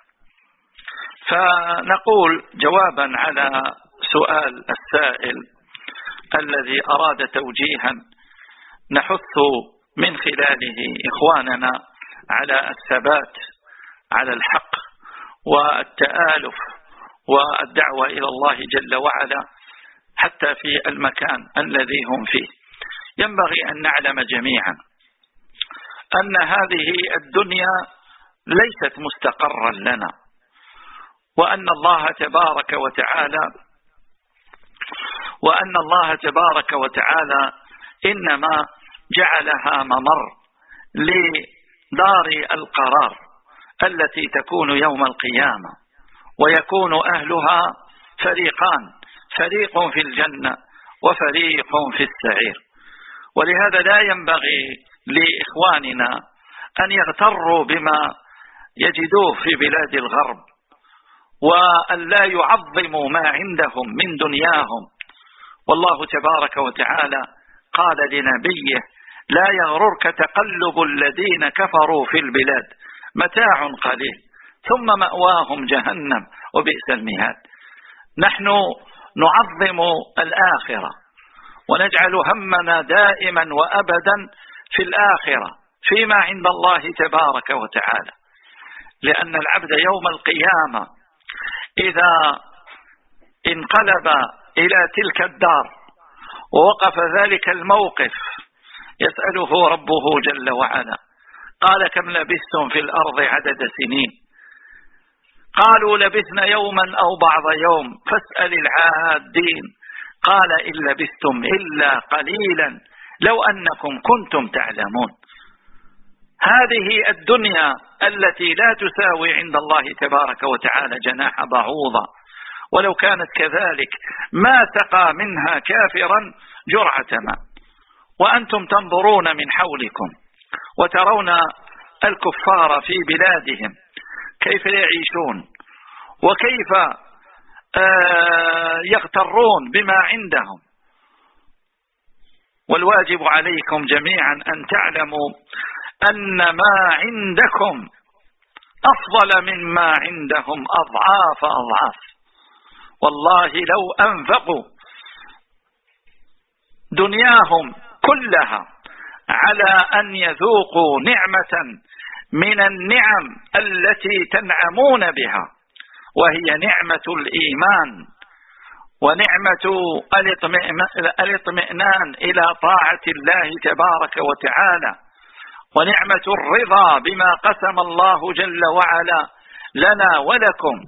فنقول جوابا على سؤال السائل الذي أراد توجيها نحث من خلاله إخواننا على الثبات على الحق والتآلف والدعوة إلى الله جل وعلا حتى في المكان الذي هم فيه. ينبغي أن نعلم جميعا أن هذه الدنيا ليست مستقرا لنا، وأن الله تبارك وتعالى إنما جعلها ممر لدار القرار التي تكون يوم القيامة، ويكون أهلها فريقان، فريق في الجنة وفريق في السعير. ولهذا لا ينبغي لإخواننا أن يغتروا بما يجدوه في بلاد الغرب، وأن لا يعظموا ما عندهم من دنياهم. والله تبارك وتعالى قال لنبيه: لا يغررك تقلب الذين كفروا في البلاد، متاع قليل ثم مأواهم جهنم وبئس المهاد. نحن نعظم الآخرة ونجعل همنا دائما وأبدا في الآخرة فيما عند الله تبارك وتعالى، لأن العبد يوم القيامة إذا انقلب إلى تلك الدار ووقف ذلك الموقف يسأله ربه جل وعلا: قال كم لبثتم في الأرض عدد سنين؟ قالوا لبثنا يوما أو بعض يوم فاسأل العادين قال إن لبثتم إلا قليلا لو أنكم كنتم تعلمون. هذه الدنيا التي لا تساوي عند الله تبارك وتعالى جناح بعوضة، ولو كانت كذلك ما سقى منها كافرا جرعة ماء. وأنتم تنظرون من حولكم وترون الكفار في بلادهم كيف يعيشون وكيف يغترون بما عندهم. والواجب عليكم جميعا أن تعلموا أن ما عندكم أفضل مما عندهم أضعاف أضعاف. والله لو أنفقوا دنياهم كلها على أن يذوقوا نعمة من النعم التي تنعمون بها، وهي نعمة الإيمان ونعمة الاطمئنان إلى طاعة الله تبارك وتعالى، ونعمة الرضا بما قسم الله جل وعلا لنا ولكم،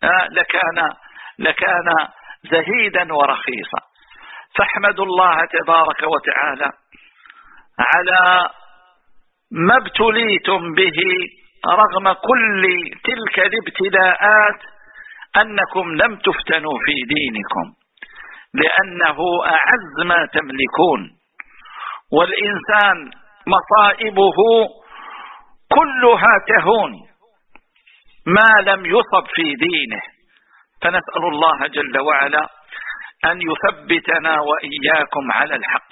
لكان زهيدا ورخيصا. فاحمدوا الله تبارك وتعالى على ما ابتليتم به رغم كل تلك الابتلاءات، أنكم لم تفتنوا في دينكم، لأنه أعز ما تملكون. والإنسان مصائبه كلها تهون ما لم يصب في دينه. فنسأل الله جل وعلا أن يثبتنا وإياكم على الحق.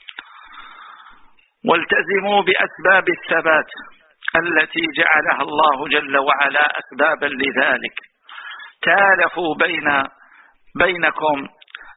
والتزموا بأسباب الثبات التي جعلها الله جل وعلا أسبابا لذلك. تالفوا بينكم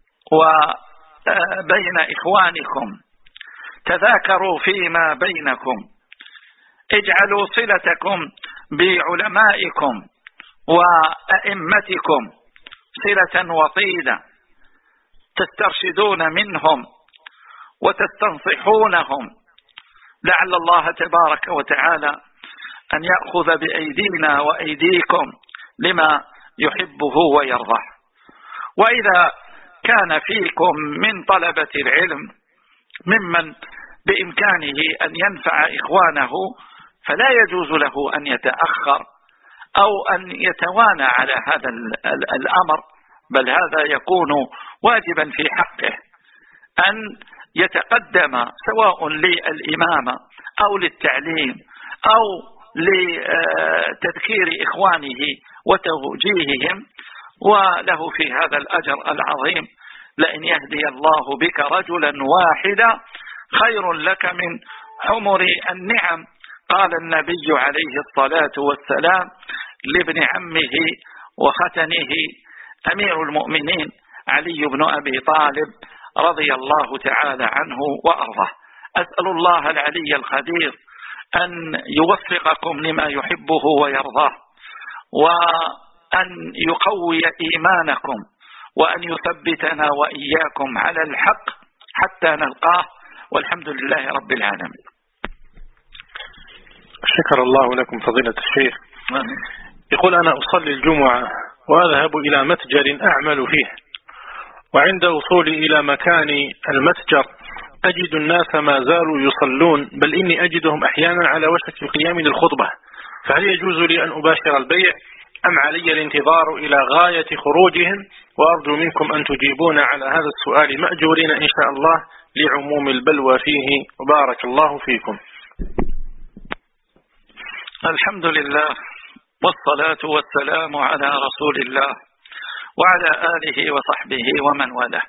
وبين إخوانكم، تذاكروا فيما بينكم، اجعلوا صلتكم بعلمائكم وأئمتكم صلة وطيدة، تسترشدون منهم وتستنصحونهم، لعل الله تبارك وتعالى أن يأخذ بأيدينا وأيديكم لما يحبه ويرضاه. وإذا كان فيكم من طلبة العلم ممن بإمكانه أن ينفع إخوانه، فلا يجوز له أن يتأخر أو أن يتوانى على هذا الأمر، بل هذا يكون واجبا في حقه أن يتقدم سواء للإمامة أو للتعليم أو لتذكير إخوانه وتوجيههم، وله في هذا الأجر العظيم. لأن يهدي الله بك رجلا واحدا خير لك من حمر النعم. قال النبي عليه الصلاة والسلام لابن عمه وختنه أمير المؤمنين علي بن أبي طالب رضي الله تعالى عنه وأرضاه: أسأل الله العلي القدير أن يوفقكم لما يحبه ويرضاه، وأن يقوي إيمانكم، وأن يثبتنا وإياكم على الحق حتى نلقاه، والحمد لله رب العالمين. شكر الله لكم فضيلة الشيخ. يقول: أنا أصلي الجمعة وأذهب إلى متجر أعمل فيه، وعند وصولي إلى مكان المتجر أجد الناس ما زالوا يصلون، بل إني أجدهم أحيانا على وشك القيام للخطبة، فهل يجوز لي أن أباشر البيع أم علي الانتظار إلى غاية خروجهم؟ وأرجو منكم أن تجيبون على هذا السؤال مأجورين إن شاء الله لعموم البلوى فيه، وبارك الله فيكم. الحمد لله والصلاة والسلام على رسول الله وعلى آله وصحبه ومن والاه.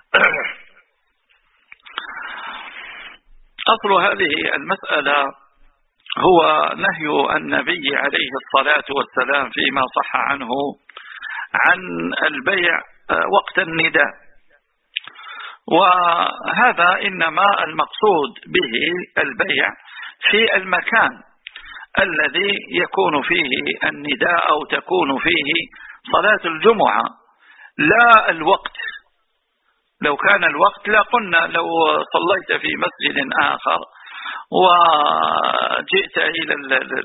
أصل هذه المسألة هو نهي النبي عليه الصلاة والسلام فيما صح عنه عن البيع وقت النداء، وهذا إنما المقصود به البيع في المكان الذي يكون فيه النداء أو تكون فيه صلاة الجمعة، لا الوقت. لو كان الوقت لقلنا لو صليت في مسجد آخر وجئت إلى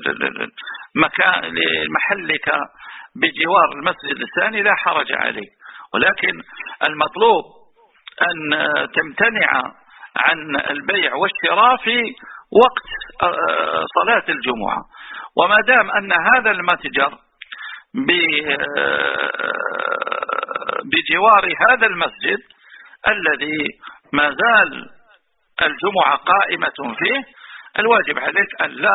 محلك بجوار المسجد الثاني لا حرج عليك، ولكن المطلوب أن تمتنع عن البيع والشراء في وقت صلاة الجمعة. وما دام أن هذا المتجر بجوار هذا المسجد الذي ما زال الجمعة قائمة فيه، الواجب عليك أن لا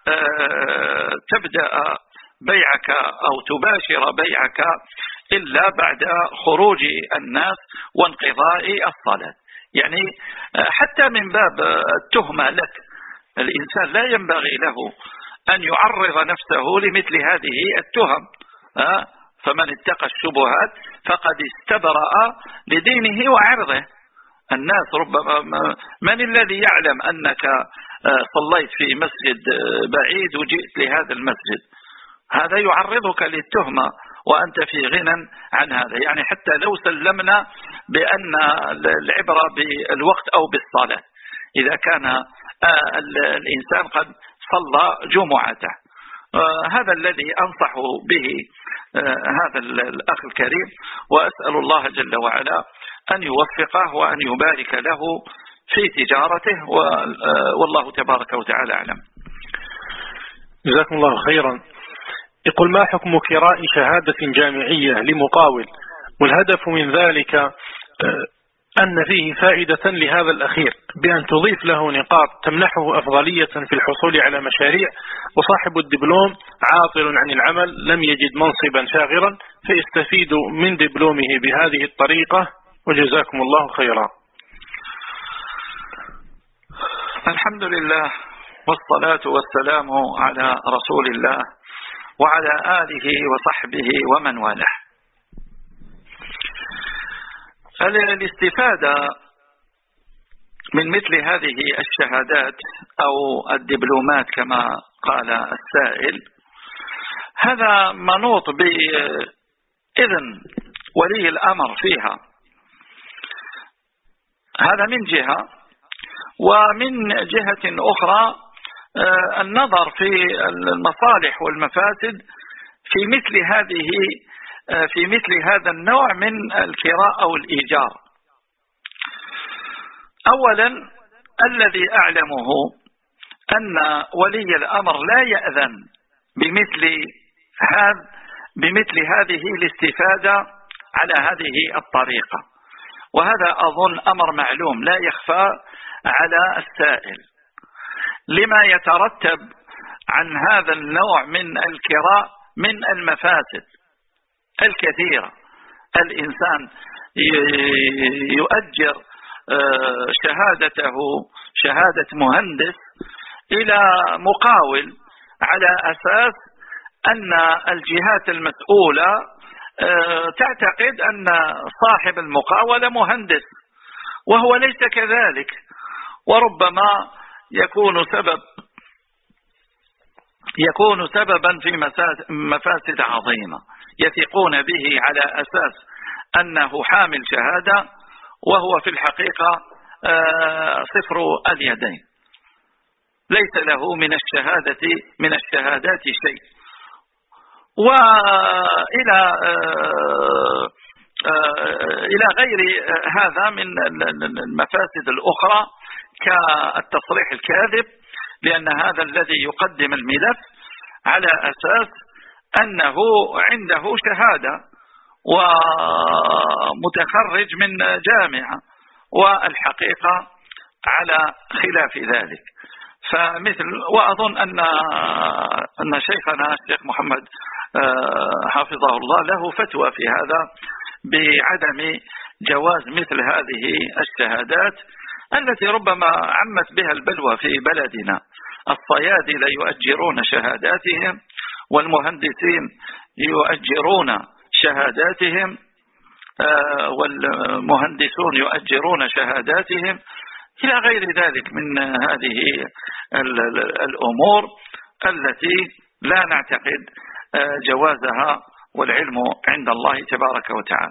تبدأ بيعك أو تباشر بيعك إلا بعد خروج الناس وانقضاء الصلاة. يعني حتى من باب التهمة لك، الإنسان لا ينبغي له أن يعرض نفسه لمثل هذه التهم. فمن اتقى الشبهات فقد استبرأ لدينه وعرضه. الناس ربما من الذي يعلم أنك صليت في مسجد بعيد وجئت لهذا المسجد؟ هذا يعرضك للتهمة وأنت في غنى عن هذا. يعني حتى لو سلمنا بأن العبرة بالوقت أو بالصلاة إذا كان الإنسان قد صلى جمعته. هذا الذي أنصح به هذا الأخ الكريم، وأسأل الله جل وعلا أن يوفقه وأن يبارك له في تجارته، والله تبارك وتعالى أعلم. جزاكم الله خيرا. يقول: ما حكم كراء شهادة جامعية لمقاول، والهدف من ذلك أن فيه فائدة لهذا الأخير بأن تضيف له نقاط تمنحه أفضلية في الحصول على مشاريع، وصاحب الدبلوم عاطل عن العمل لم يجد منصبا شاغرا فيستفيد من دبلومه بهذه الطريقة، وجزاكم الله خيرا. الحمد لله والصلاة والسلام على رسول الله وعلى آله وصحبه ومن والاه. الاستفادة من مثل هذه الشهادات أو الدبلومات كما قال السائل هذا منوط بإذن ولي الأمر فيها، هذا من جهة. ومن جهة أخرى النظر في المصالح والمفاسد في مثل هذا النوع من الكراء أو الإيجار. أولا الذي أعلمه أن ولي الأمر لا يأذن بمثل هذه الاستفادة على هذه الطريقة، وهذا أظن أمر معلوم لا يخفى على السائل، لما يترتب عن هذا النوع من الكراء من المفاسد الكثيرة. الإنسان يؤجر شهادة مهندس إلى مقاول على أساس أن الجهات المسؤولة تعتقد أن صاحب المقاولة مهندس، وهو ليس كذلك، وربما يكون سببا في مفاسد عظيمة يثقون به على أساس أنه حامل شهادة وهو في الحقيقة صفر اليدين، ليس له من الشهادات شيء. وإلى غير هذا من المفاسد الأخرى كالتصريح الكاذب، لأن هذا الذي يقدم الملف على أساس أنه عنده شهادة ومتخرج من جامعة، والحقيقة على خلاف ذلك. وأظن أن شيخنا الشيخ محمد حفظه الله له فتوى في هذا بعدم جواز مثل هذه الشهادات التي ربما عمت بها البلوى في بلدنا. الصيادلة يؤجرون شهاداتهم، والمهندسين يؤجرون شهاداتهم، والمهندسون يؤجرون شهاداتهم، إلى غير ذلك من هذه الأمور التي لا نعتقد جوازها، والعلم عند الله تبارك وتعالى.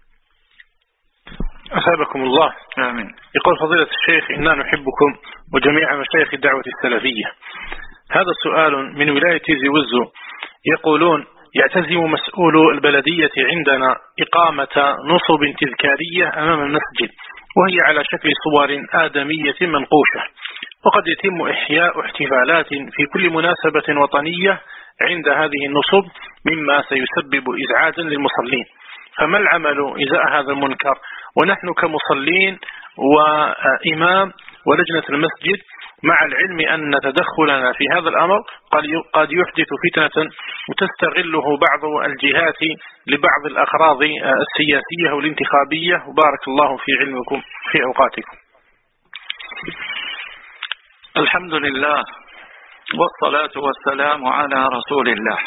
أثابكم الله. آمين. يقول فضيلة الشيخ: إنا نحبكم وجميع مشايخ الدعوة السلفية. هذا السؤال من ولاية تيزي وزو. يقولون: يعتزم مسؤولو البلدية عندنا إقامة نصب تذكارية أمام المسجد، وهي على شكل صور آدمية منقوشة، وقد يتم إحياء احتفالات في كل مناسبة وطنية عند هذه النصب، مما سيسبب إزعاجا للمصلين. فما العمل إزاء هذا المنكر، ونحن كمصلين وإمام ولجنة المسجد، مع العلم أن تدخلنا في هذا الأمر قد يحدث فتنة وتستغله بعض الجهات لبعض الأغراض السياسية والانتخابية، وبارك الله في علمكم في أوقاتكم. الحمد لله والصلاة والسلام على رسول الله.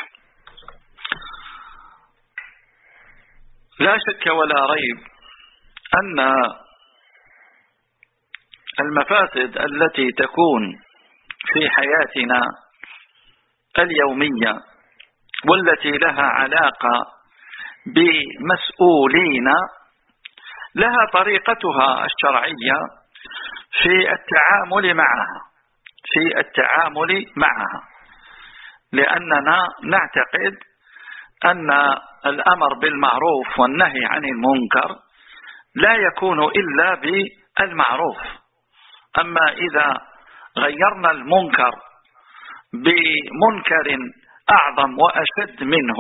لا شك ولا ريب أن المفاسد التي تكون في حياتنا اليومية والتي لها علاقة بمسؤولين لها طريقتها الشرعية في التعامل معها لأننا نعتقد أن الأمر بالمعروف والنهي عن المنكر لا يكون إلا بالمعروف. أما إذا غيرنا المنكر بمنكر أعظم وأشد منه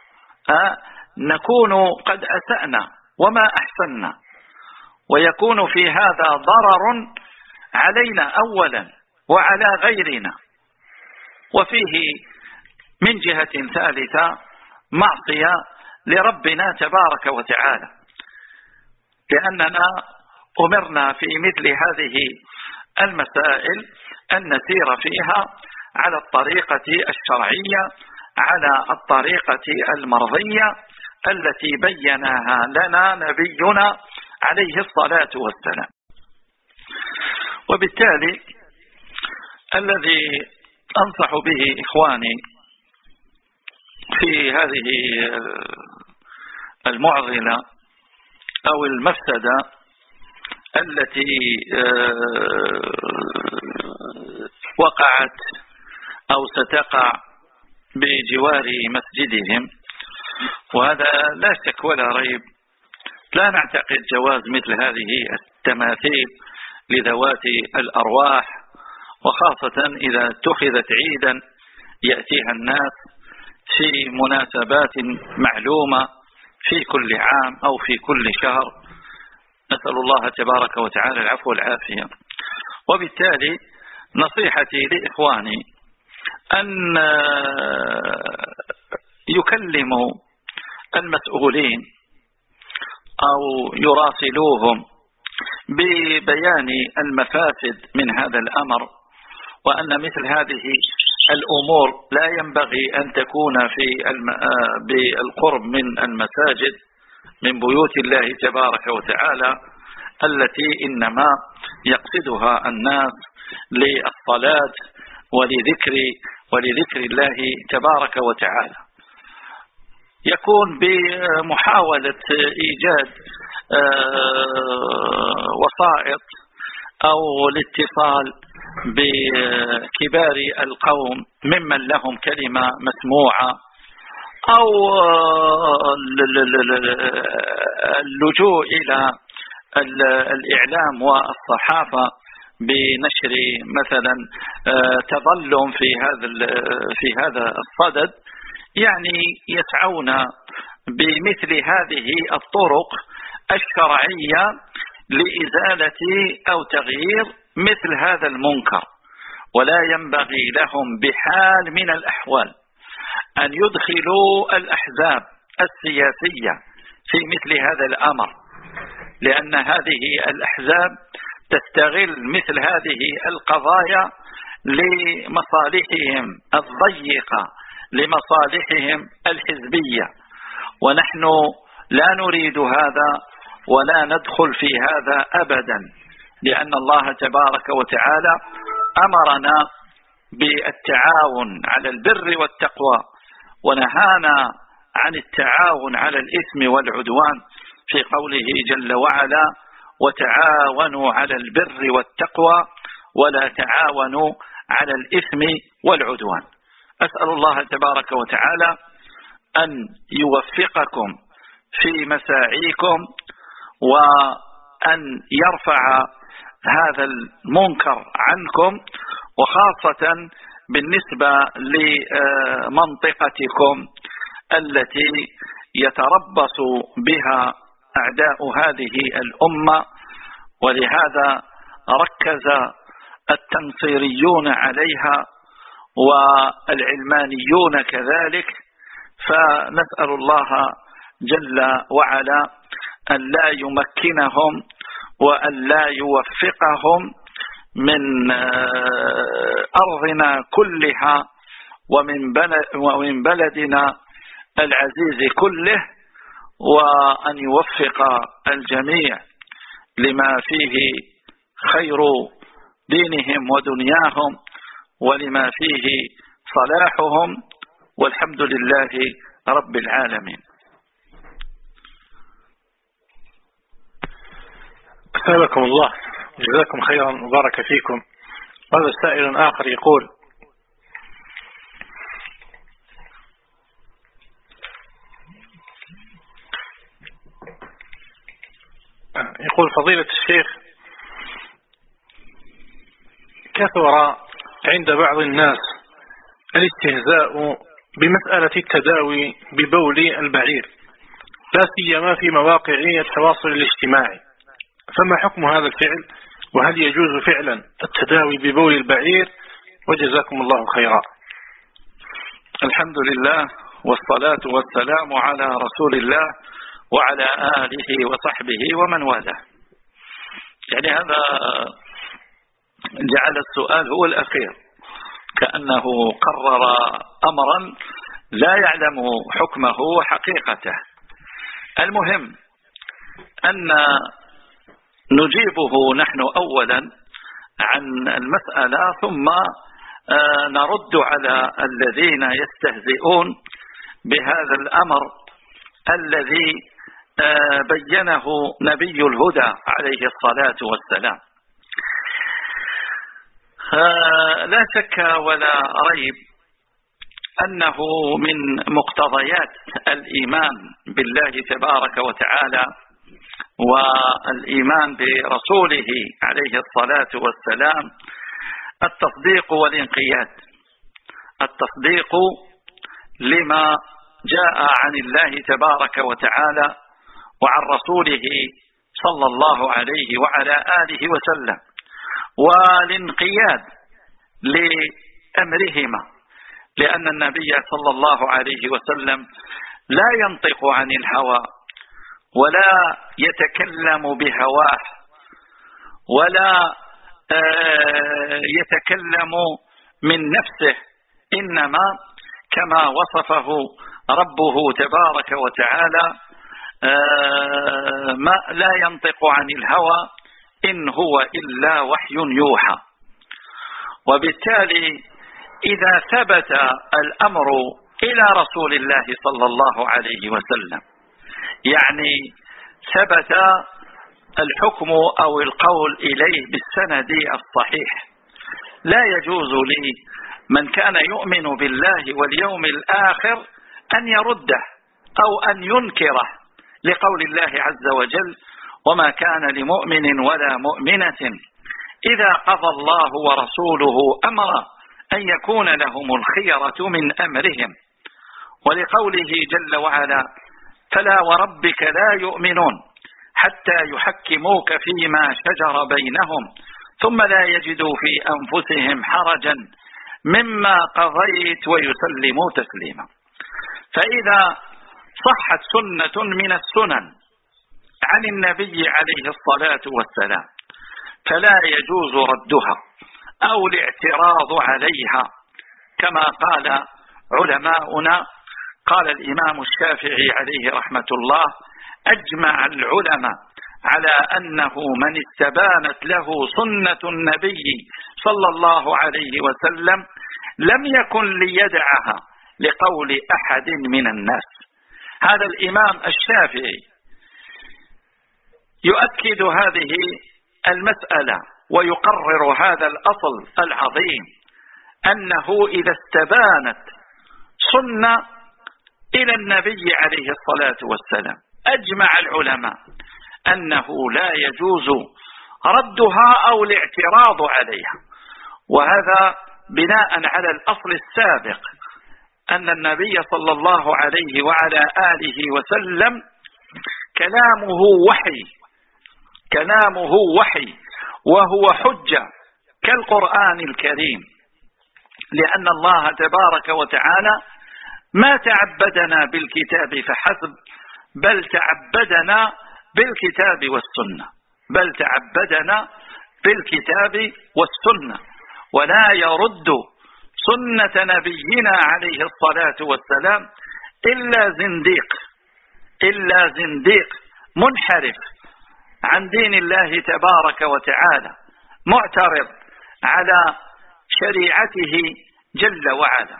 نكون قد أسأنا وما أحسننا، ويكون في هذا ضرر علينا أولا وعلى غيرنا، وفيه من جهة ثالثة معصية لربنا تبارك وتعالى، لأننا أمرنا في مثل هذه المسائل أن نسير فيها على الطريقة الشرعية، على الطريقة المرضية التي بيناها لنا نبينا عليه الصلاة والسلام. وبالتالي الذي أنصح به إخواني في هذه المعضلة أو المفسدة التي وقعت أو ستقع بجوار مسجدهم، وهذا لا شك ولا ريب لا نعتقد جواز مثل هذه التماثيل لذوات الأرواح، وخاصة إذا اتخذت عيدا يأتيها الناس في مناسبات معلومة في كل عام أو في كل شهر، نسأل الله تبارك وتعالى العفو والعافية. وبالتالي نصيحتي لإخواني أن يكلموا المسؤولين أو يراسلوهم ببيان المفاسد من هذا الأمر، وأن مثل هذه الأمور لا ينبغي أن تكون بالقرب من المساجد من بيوت الله تبارك وتعالى التي إنما يقصدها الناس للصلاة ولذكر الله تبارك وتعالى. يكون بمحاولة إيجاد وسائط أو الاتصال بكبار القوم ممن لهم كلمة مسموعة، أو اللجوء إلى الإعلام والصحافة بنشر مثلا تظلم في هذا الصدد، يعني يسعون بمثل هذه الطرق الشرعية لإزالة أو تغيير مثل هذا المنكر. ولا ينبغي لهم بحال من الأحوال أن يدخلوا الأحزاب السياسية في مثل هذا الأمر، لأن هذه الأحزاب تستغل مثل هذه القضايا لمصالحهم الضيقة، لمصالحهم الحزبية، ونحن لا نريد هذا ولا ندخل في هذا أبدا، لأن الله تبارك وتعالى أمرنا بالتعاون على البر والتقوى، ونهانا عن التعاون على الإثم والعدوان في قوله جل وعلا: وتعاونوا على البر والتقوى ولا تعاونوا على الإثم والعدوان. أسأل الله تبارك وتعالى أن يوفقكم في مساعيكم، وأن يرفع هذا المنكر عنكم، وخاصة بالنسبة لمنطقتكم التي يتربص بها أعداء هذه الأمة، ولهذا ركز التنصيريون عليها والعلمانيون كذلك. فنسأل الله جل وعلا أن لا يمكنهم وأن لا يوفقهم من أرضنا كلها ومن بلدنا العزيز كله، وأن يوفق الجميع لما فيه خير دينهم ودنياهم ولما فيه صلاحهم، والحمد لله رب العالمين. أسألكم الله، جزاكم خيرا وبارك فيكم. هذا سائل آخر يقول: فضيلة الشيخ، كثر عند بعض الناس الاستهزاء بمسألة التداوي ببول البعير، لا سيما في مواقع التواصل الاجتماعي، فما حكم هذا الفعل؟ وهل يجوز فعلا التداوي ببول البعير؟ وجزاكم الله خيرا. الحمد لله والصلاة والسلام على رسول الله وعلى آله وصحبه ومن والاه. يعني هذا جعل السؤال هو الأخير، كأنه قرر أمرا لا يعلم حكمه وحقيقته. المهم أن نجيبه نحن أولا عن المسألة، ثم نرد على الذين يستهزئون بهذا الأمر الذي بينه نبي الهدى عليه الصلاة والسلام. لا شك ولا ريب أنه من مقتضيات الإيمان بالله تبارك وتعالى والإيمان برسوله عليه الصلاة والسلام التصديق والانقياد، التصديق لما جاء عن الله تبارك وتعالى وعن رسوله صلى الله عليه وعلى آله وسلم، والانقياد لأمرهما، لأن النبي صلى الله عليه وسلم لا ينطق عن الهوى ولا يتكلم بهواه ولا يتكلم من نفسه، إنما كما وصفه ربه تبارك وتعالى ما لا ينطق عن الهوى إن هو إلا وحي يوحى. وبالتالي إذا ثبت الأمر إلى رسول الله صلى الله عليه وسلم، يعني ثبت الحكم أو القول إليه بالسند الصحيح، لا يجوز لي من كان يؤمن بالله واليوم الآخر أن يرده أو أن ينكره، لقول الله عز وجل: وما كان لمؤمن ولا مؤمنة إذا قضى الله ورسوله أمرا أن يكون لهم الخيرة من أمرهم، ولقوله جل وعلا: فلا وربك لا يؤمنون حتى يحكموك فيما شجر بينهم ثم لا يجدوا في أنفسهم حرجا مما قضيت ويسلموا تسليما. فإذا صحت سنة من السنن عن النبي عليه الصلاة والسلام فلا يجوز ردها أو الاعتراض عليها، كما قال علماؤنا. قال الإمام الشافعي عليه رحمة الله: أجمع العلماء على أنه من استبانت له سنة النبي صلى الله عليه وسلم لم يكن ليدعها لقول أحد من الناس. هذا الإمام الشافعي يؤكد هذه المسألة ويقرر هذا الأصل العظيم، أنه إذا استبانت سنة إلى النبي عليه الصلاة والسلام أجمع العلماء أنه لا يجوز ردها أو الاعتراض عليها. وهذا بناء على الأصل السابق أن النبي صلى الله عليه وعلى آله وسلم كلامه وحي وهو حجة كالقرآن الكريم، لأن الله تبارك وتعالى ما تعبدنا بالكتاب فحسب، بل تعبدنا بالكتاب والسنة، ولا يرد سنة نبينا عليه الصلاة والسلام إلا زنديق منحرف عن دين الله تبارك وتعالى، معترض على شريعته جل وعلا.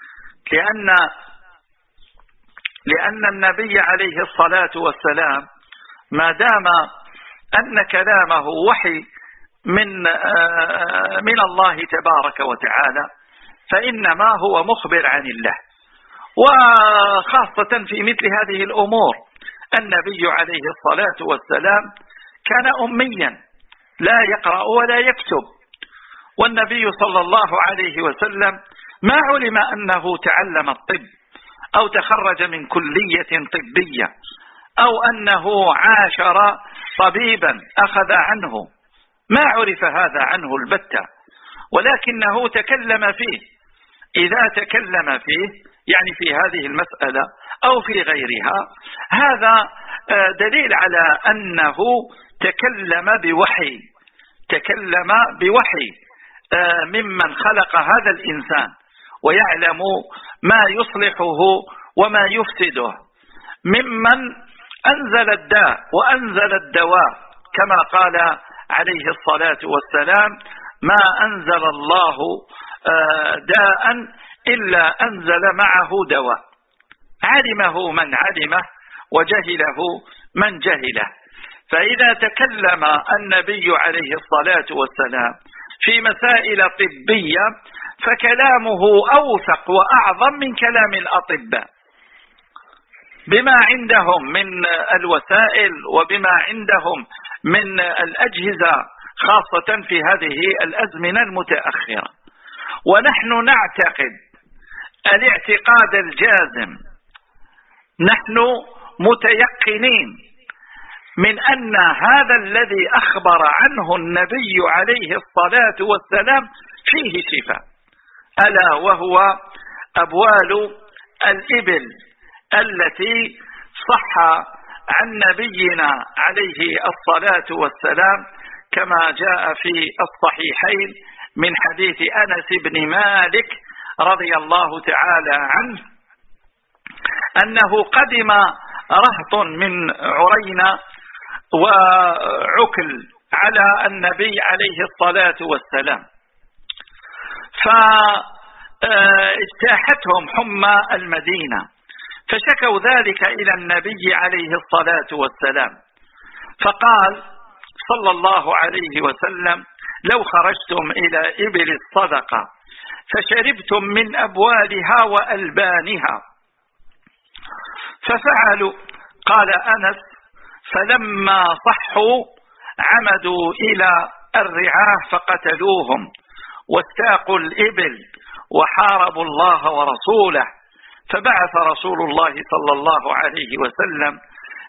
لأن النبي عليه الصلاة والسلام ما دام أن كلامه وحي من الله تبارك وتعالى فإنما هو مخبر عن الله، وخاصة في مثل هذه الأمور. النبي عليه الصلاة والسلام كان أميا لا يقرأ ولا يكتب، والنبي صلى الله عليه وسلم ما علم أنه تعلم الطب أو تخرج من كلية طبية أو أنه عاشر طبيبا أخذ عنه، ما عرف هذا عنه البتة، ولكنه تكلم فيه. إذا تكلم فيه يعني في هذه المسألة أو في غيرها، هذا دليل على أنه تكلم بوحي ممن خلق هذا الإنسان ويعلم ما يصلحه وما يفسده، ممن أنزل الداء وأنزل الدواء، كما قال عليه الصلاة والسلام: ما أنزل الله داء إلا أنزل معه دواء، علمه من علمه وجهله من جهله. فإذا تكلم النبي عليه الصلاة والسلام في مسائل طبية فكلامه أوثق وأعظم من كلام الأطباء، بما عندهم من الوسائل وبما عندهم من الأجهزة، خاصة في هذه الأزمنة المتأخرة. ونحن نعتقد الاعتقاد الجازم، نحن متيقنين من أن هذا الذي أخبر عنه النبي عليه الصلاة والسلام فيه شفاء، ألا وهو أبوال الإبل التي صح عن نبينا عليه الصلاة والسلام كما جاء في الصحيحين من حديث أنس بن مالك رضي الله تعالى عنه أنه قدم رهط من عرينة وعكل على النبي عليه الصلاة والسلام، فاجتاحتهم حمى المدينة، فشكوا ذلك إلى النبي عليه الصلاة والسلام، فقال صلى الله عليه وسلم: لو خرجتم إلى إبل الصدقة فشربتم من أبوالها وألبانها. ففعلوا. قال أنس: فلما صحوا عمدوا إلى الرعاة فقتلوهم واستاقوا الإبل وحاربوا الله ورسوله، فبعث رسول الله صلى الله عليه وسلم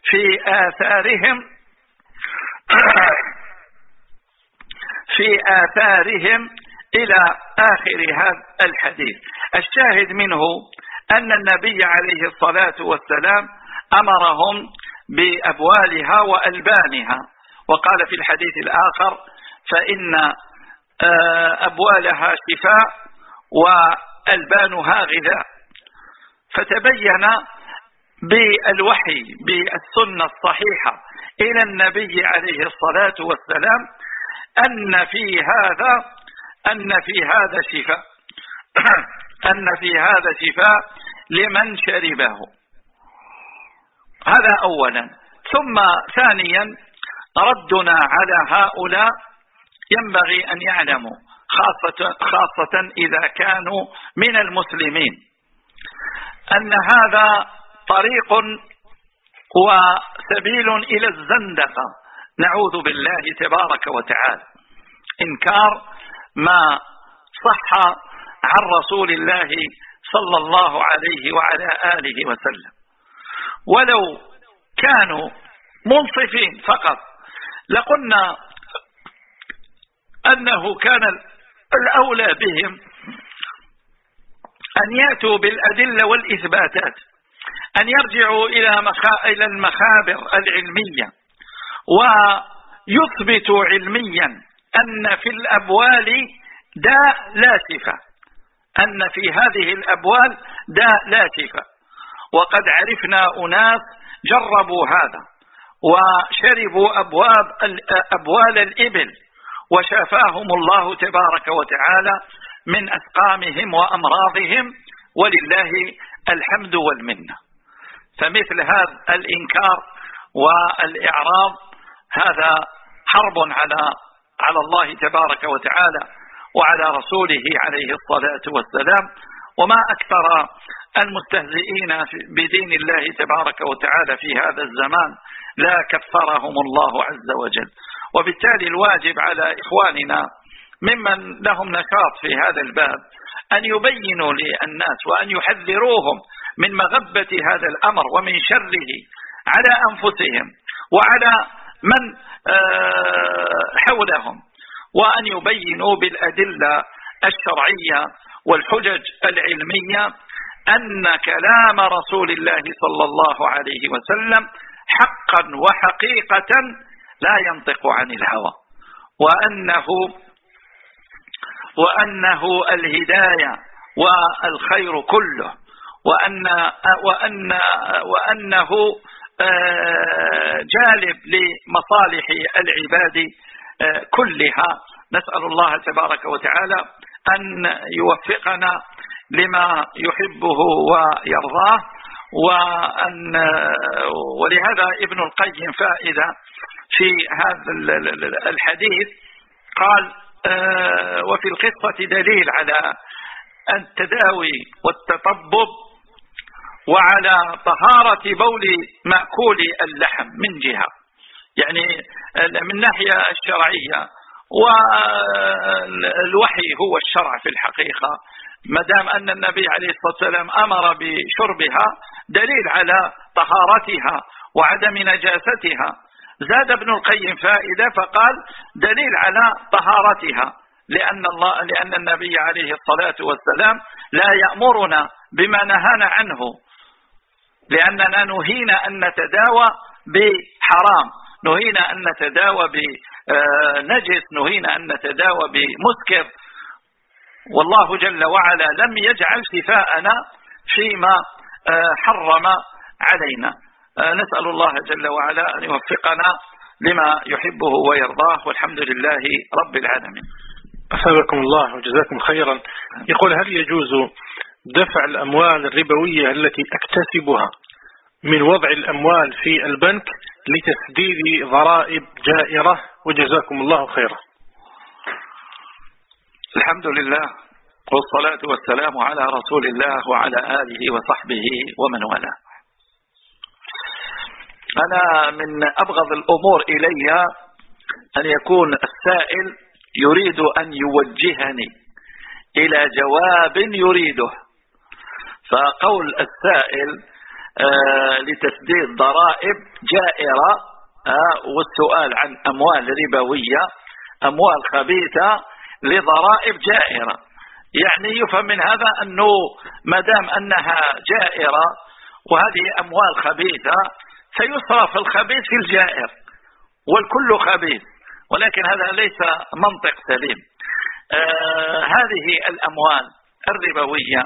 في آثارهم إلى آخر هذا الحديث. الشاهد منه أن النبي عليه الصلاة والسلام أمرهم بأبوالها وألبانها، وقال في الحديث الآخر: فإن أبوالها شفاء وألبانها غذاء. فتبين بالوحي بالسنة الصحيحة إلى النبي عليه الصلاة والسلام أن في هذا شفاء أن في هذا شفاء لمن شربه. هذا أولا. ثم ثانيا ردنا على هؤلاء ينبغي أن يعلموا خاصة إذا كانوا من المسلمين أن هذا طريق وسبيل إلى الزندقة، نعوذ بالله تبارك وتعالى، إنكار ما صح عن رسول الله صلى الله عليه وعلى آله وسلم. ولو كانوا منصفين فقط لقلنا أنه كان الأولى بهم أن يأتوا بالأدلة والإثباتات، أن يرجعوا إلى المخابر العلمية ويثبتوا علميا أن في الأبوال داء لا شفاء، أن في هذه الأبوال داء لا شفاء. وقد عرفنا أناس جربوا هذا وشربوا أبوال الإبل وشفاهم الله تبارك وتعالى من أسقامهم وأمراضهم، ولله الحمد والمنة. فمثل هذا الإنكار والإعراض هذا حرب على الله تبارك وتعالى وعلى رسوله عليه الصلاة والسلام. وما أكثر المستهزئين بدين الله تبارك وتعالى في هذا الزمان، لا كفرهم الله عز وجل. وبالتالي الواجب على إخواننا ممن لهم نشاط في هذا الباب أن يبينوا للناس وأن يحذروهم من مغبة هذا الأمر ومن شره على أنفسهم وعلى من حولهم، وأن يبينوا بالأدلة الشرعية والحجج العلمية أن كلام رسول الله صلى الله عليه وسلم حقا وحقيقة لا ينطق عن الهوى، وأنه الهداية والخير كله، وأنه جالب لمصالح العباد كلها. نسأل الله تبارك وتعالى أن يوفقنا لما يحبه ويرضاه. ولهذا ابن القيم فائدة في هذا الحديث قال: وفي القصة دليل على التداوي والتطبب وعلى طهارة بول مأكول اللحم من جهة، يعني من ناحية الشرعية، والوحي هو الشرع في الحقيقة. ما دام أن النبي عليه الصلاة والسلام أمر بشربها دليل على طهارتها وعدم نجاستها. زاد ابن القيم فائدة فقال: دليل على طهارتها، لأن النبي عليه الصلاة والسلام لا يأمرنا بما نهانا عنه، لأننا نهينا أن نتداوى بحرام، نهينا أن نتداوى بنجس، نهينا أن نتداوى بمسكر. والله جل وعلا لم يجعل شفاءنا فيما حرم علينا. نسأل الله جل وعلا أن يوفقنا لما يحبه ويرضاه، والحمد لله رب العالمين. أثابكم الله وجزاكم خيرا. يقول: هل يجوز دفع الأموال الربوية التي أكتسبها من وضع الأموال في البنك لتسديد ضرائب جائرة؟ وجزاكم الله خيرا. الحمد لله والصلاة والسلام على رسول الله وعلى آله وصحبه ومن والاه. أنا من أبغض الأمور إلي أن يكون السائل يريد أن يوجهني إلى جواب يريده. فقول السائل لتسديد ضرائب جائرة والسؤال عن أموال ربوية، أموال خبيثة لضرائب جائرة، يعني يفهم من هذا أنه ما دام أنها جائرة وهذه أموال خبيثة فيصرف الخبيث في الجائر والكل خبيث، ولكن هذا ليس منطق سليم. هذه الأموال الربوية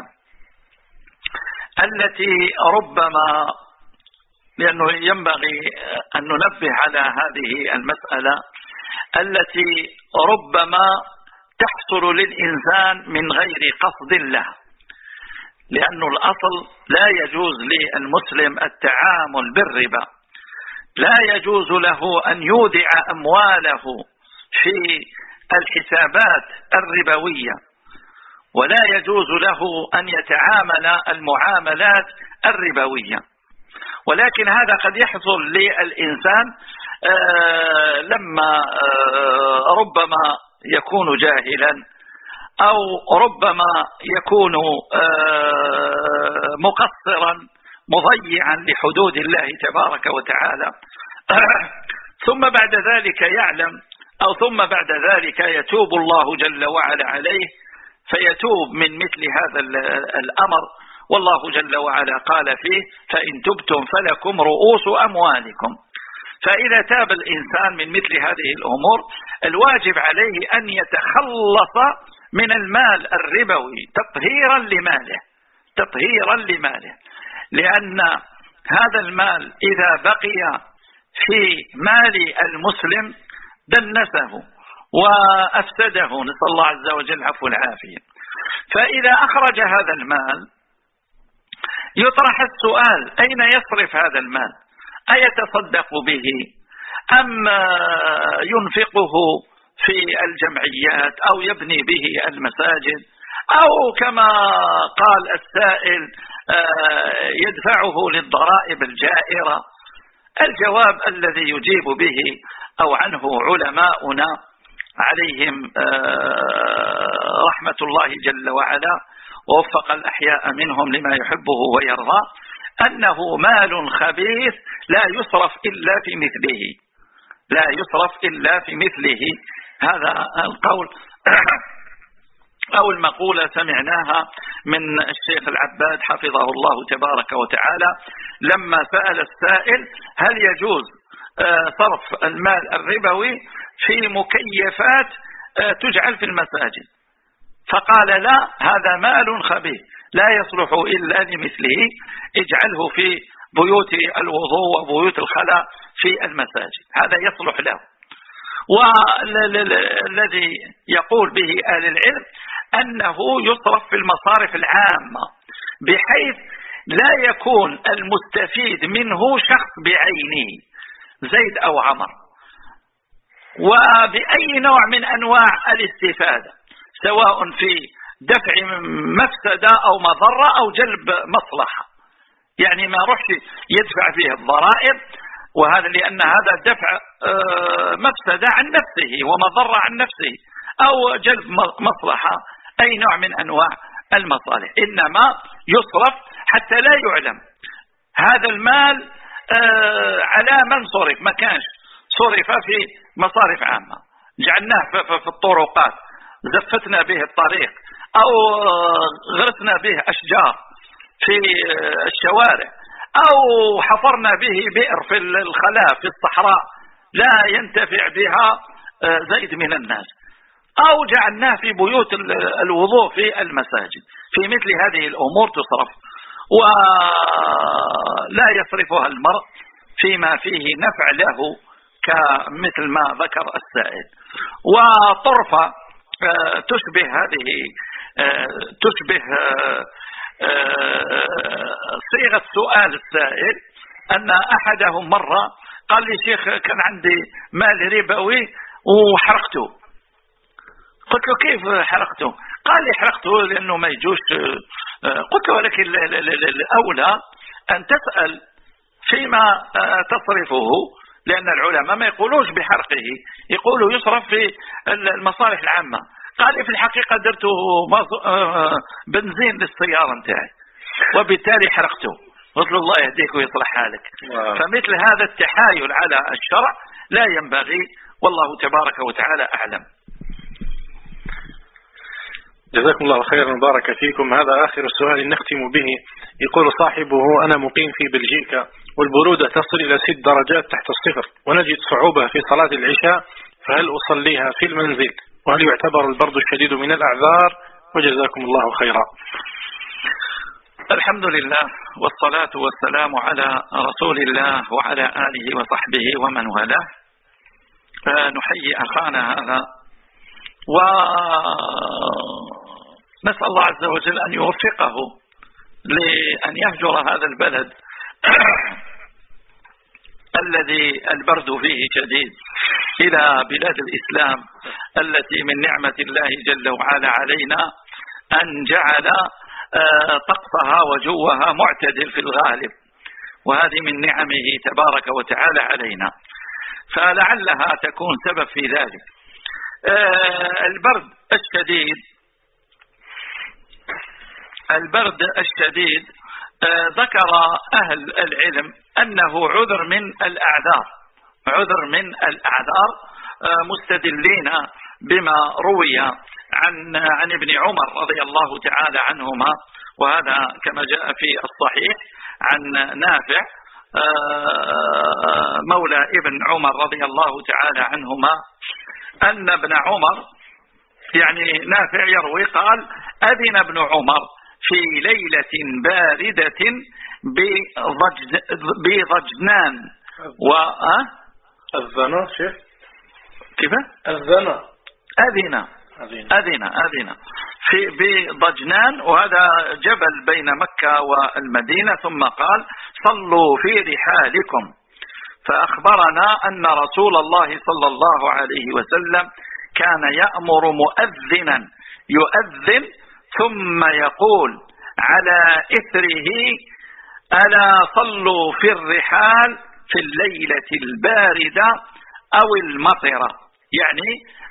التي ربما، لأنه ينبغي أن ننبه على هذه المسألة التي ربما تحصل للإنسان من غير قصد له، لأن الأصل لا يجوز للمسلم التعامل بالربا، لا يجوز له أن يودع أمواله في الحسابات الربوية، ولا يجوز له أن يتعامل المعاملات الربوية. ولكن هذا قد يحصل للإنسان لما ربما يكون جاهلا، أو ربما يكون مقصرا مضيعا لحدود الله تبارك وتعالى، ثم بعد ذلك يعلم، أو ثم بعد ذلك يتوب الله جل وعلا عليه فيتوب من مثل هذا الأمر. والله جل وعلا قال فيه: فإن تبتم فلكم رؤوس أموالكم. فإذا تاب الإنسان من مثل هذه الأمور الواجب عليه أن يتخلص من المال الربوي تطهيرا لماله، لأن هذا المال إذا بقي في مال المسلم دنسه وأفسده، نسأل الله عز وجل العفو والعافية. فإذا أخرج هذا المال يطرح السؤال: أين يصرف هذا المال؟ أيتصدق به أم ينفقه في الجمعيات أو يبني به المساجد أو كما قال السائل يدفعه للضرائب الجائرة؟ الجواب الذي يجيب به أو عنه علماؤنا عليهم رحمة الله جل وعلا ووفق الأحياء منهم لما يحبه ويرضى، أنه مال خبيث لا يصرف إلا في مثله. هذا القول أو المقولة سمعناها من الشيخ العباد حفظه الله تبارك وتعالى لما سأل السائل: هل يجوز صرف المال الربوي في مكيفات تجعل في المساجد؟ فقال: لا، هذا مال خبيث لا يصلح إلا لمثله، اجعله في بيوت الوضوء وبيوت الخلاء في المساجد، هذا يصلح له. والذي يقول به أهل العلم أنه يصرف في المصارف العامة بحيث لا يكون المستفيد منه شخص بعينه زيد أو عمر، وبأي نوع من أنواع الاستفادة، سواء في دفع مفسدة أو مضرة أو جلب مصلحة، يعني ما رحش يدفع فيه الضرائب، وهذا لأن هذا دفع مفسدة عن نفسه ومضرة عن نفسه أو جلب مصلحة، أي نوع من أنواع المصالح، إنما يصرف حتى لا يعلم هذا المال على من صرف. ما كانش صرف في مصارف عامة جعلناه في الطرقات، زفتنا به الطريق أو غرسنا به أشجار في الشوارع أو حفرنا به بئر في الخلاء في الصحراء لا ينتفع بها زيد من الناس، أو جعلناه في بيوت الوضوء في المساجد. في مثل هذه الأمور تصرف، ولا يصرفها المرء فيما فيه نفع له كمثل ما ذكر السائل. وطرفة تشبه صيغة سؤال السائل، أن أحدهم مرة قال لي: شيخ، كان عندي مال ربوي وحرقته. قلت له: كيف حرقته؟ قال لي: حرقته لأنه ما يجوش. قلت له: ولكن الأولى أن تسأل فيما تصرفه، لأن العلماء ما يقولوش بحرقه، يقولوا يصرف في المصالح العامة. قال لي: في الحقيقة درته بنزين للسيارة نتاعي وبالتالي حرقته. قلت له: الله يهديك ويصلح حالك. فمثل هذا التحايل على الشرع لا ينبغي، والله تبارك وتعالى أعلم. جزاكم الله خيرا وبارك فيكم. هذا آخر سؤال نختم به. يقول صاحبه: أنا مقيم في بلجيكا والبرودة تصل إلى 6 درجات تحت الصفر، ونجد صعوبة في صلاة العشاء، فهل أصليها في المنزل؟ وهل يعتبر البرد الشديد من الأعذار؟ وجزاكم الله خيرا. الحمد لله والصلاة والسلام على رسول الله وعلى آله وصحبه ومن والاه. نحيي أخانا هذا ونسأل الله عز وجل أن يوفقه لأن يهجر هذا البلد الذي البرد فيه شديد إلى بلاد الإسلام التي من نعمة الله جل وعلا علينا أن جعل طقسها وجوها معتدل في الغالب، وهذه من نعمه تبارك وتعالى علينا، فلعلها تكون سبب في ذلك. البرد الشديد ذكر أهل العلم أنه عذر من الأعذار مستدلين بما روي عن ابن عمر رضي الله تعالى عنهما، وهذا كما جاء في الصحيح عن نافع مولى ابن عمر رضي الله تعالى عنهما، أن ابن عمر يعني نافع يروي قال أذن ابن عمر في ليلة باردة بضجنان الزنا شيخ كيف الزنا أذن في بضجنان، وهذا جبل بين مكة والمدينة، ثم قال صلوا في رحالكم. فأخبرنا أن رسول الله صلى الله عليه وسلم كان يأمر مؤذنا يؤذن ثم يقول على إثره ألا صلوا في الرحال في الليلة الباردة أو المطرة، يعني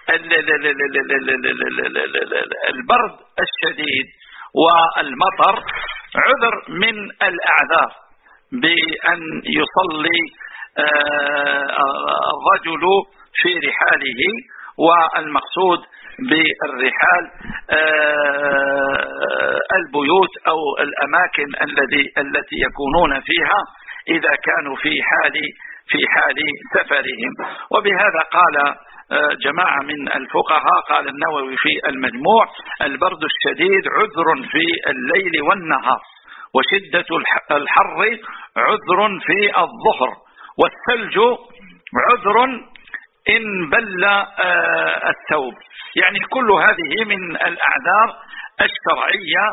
البرد الشديد والمطر عذر من الأعذار بأن يصلي الرجل في رحاله. والمقصود بالرحال البيوت أو الأماكن التي يكونون فيها إذا كانوا في حال سفرهم. وبهذا قال جماعة من الفقهاء، قال النووي في المجموع: البرد الشديد عذر في الليل والنهار، وشدة الحر عذر في الظهر، والثلج عذر إن بل الثوب. يعني كل هذه من الأعذار الشرعية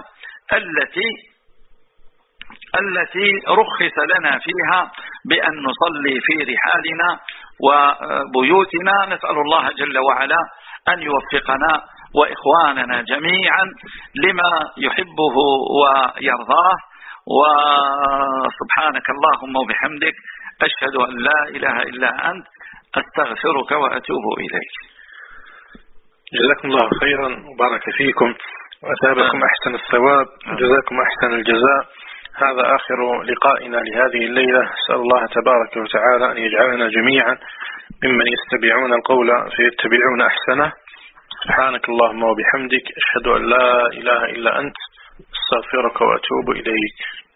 التي رخص لنا فيها بأن نصلي في رحالنا وبيوتنا. نسأل الله جل وعلا أن يوفقنا وإخواننا جميعا لما يحبه ويرضاه. وسبحانك اللهم وبحمدك أشهد أن لا إله إلا أنت أستغفرك وأتوب إليك. جزاكم الله خيرا وبارك فيكم وأثابكم أحسن الثواب وجزاكم أحسن الجزاء. هذا آخر لقائنا لهذه الليلة. أسأل الله تبارك وتعالى أن يجعلنا جميعا ممن يستمعون القول فيتبعون أحسنه. سبحانك اللهم وبحمدك أشهد أن لا إله إلا أنت أستغفرك وأتوب إليك.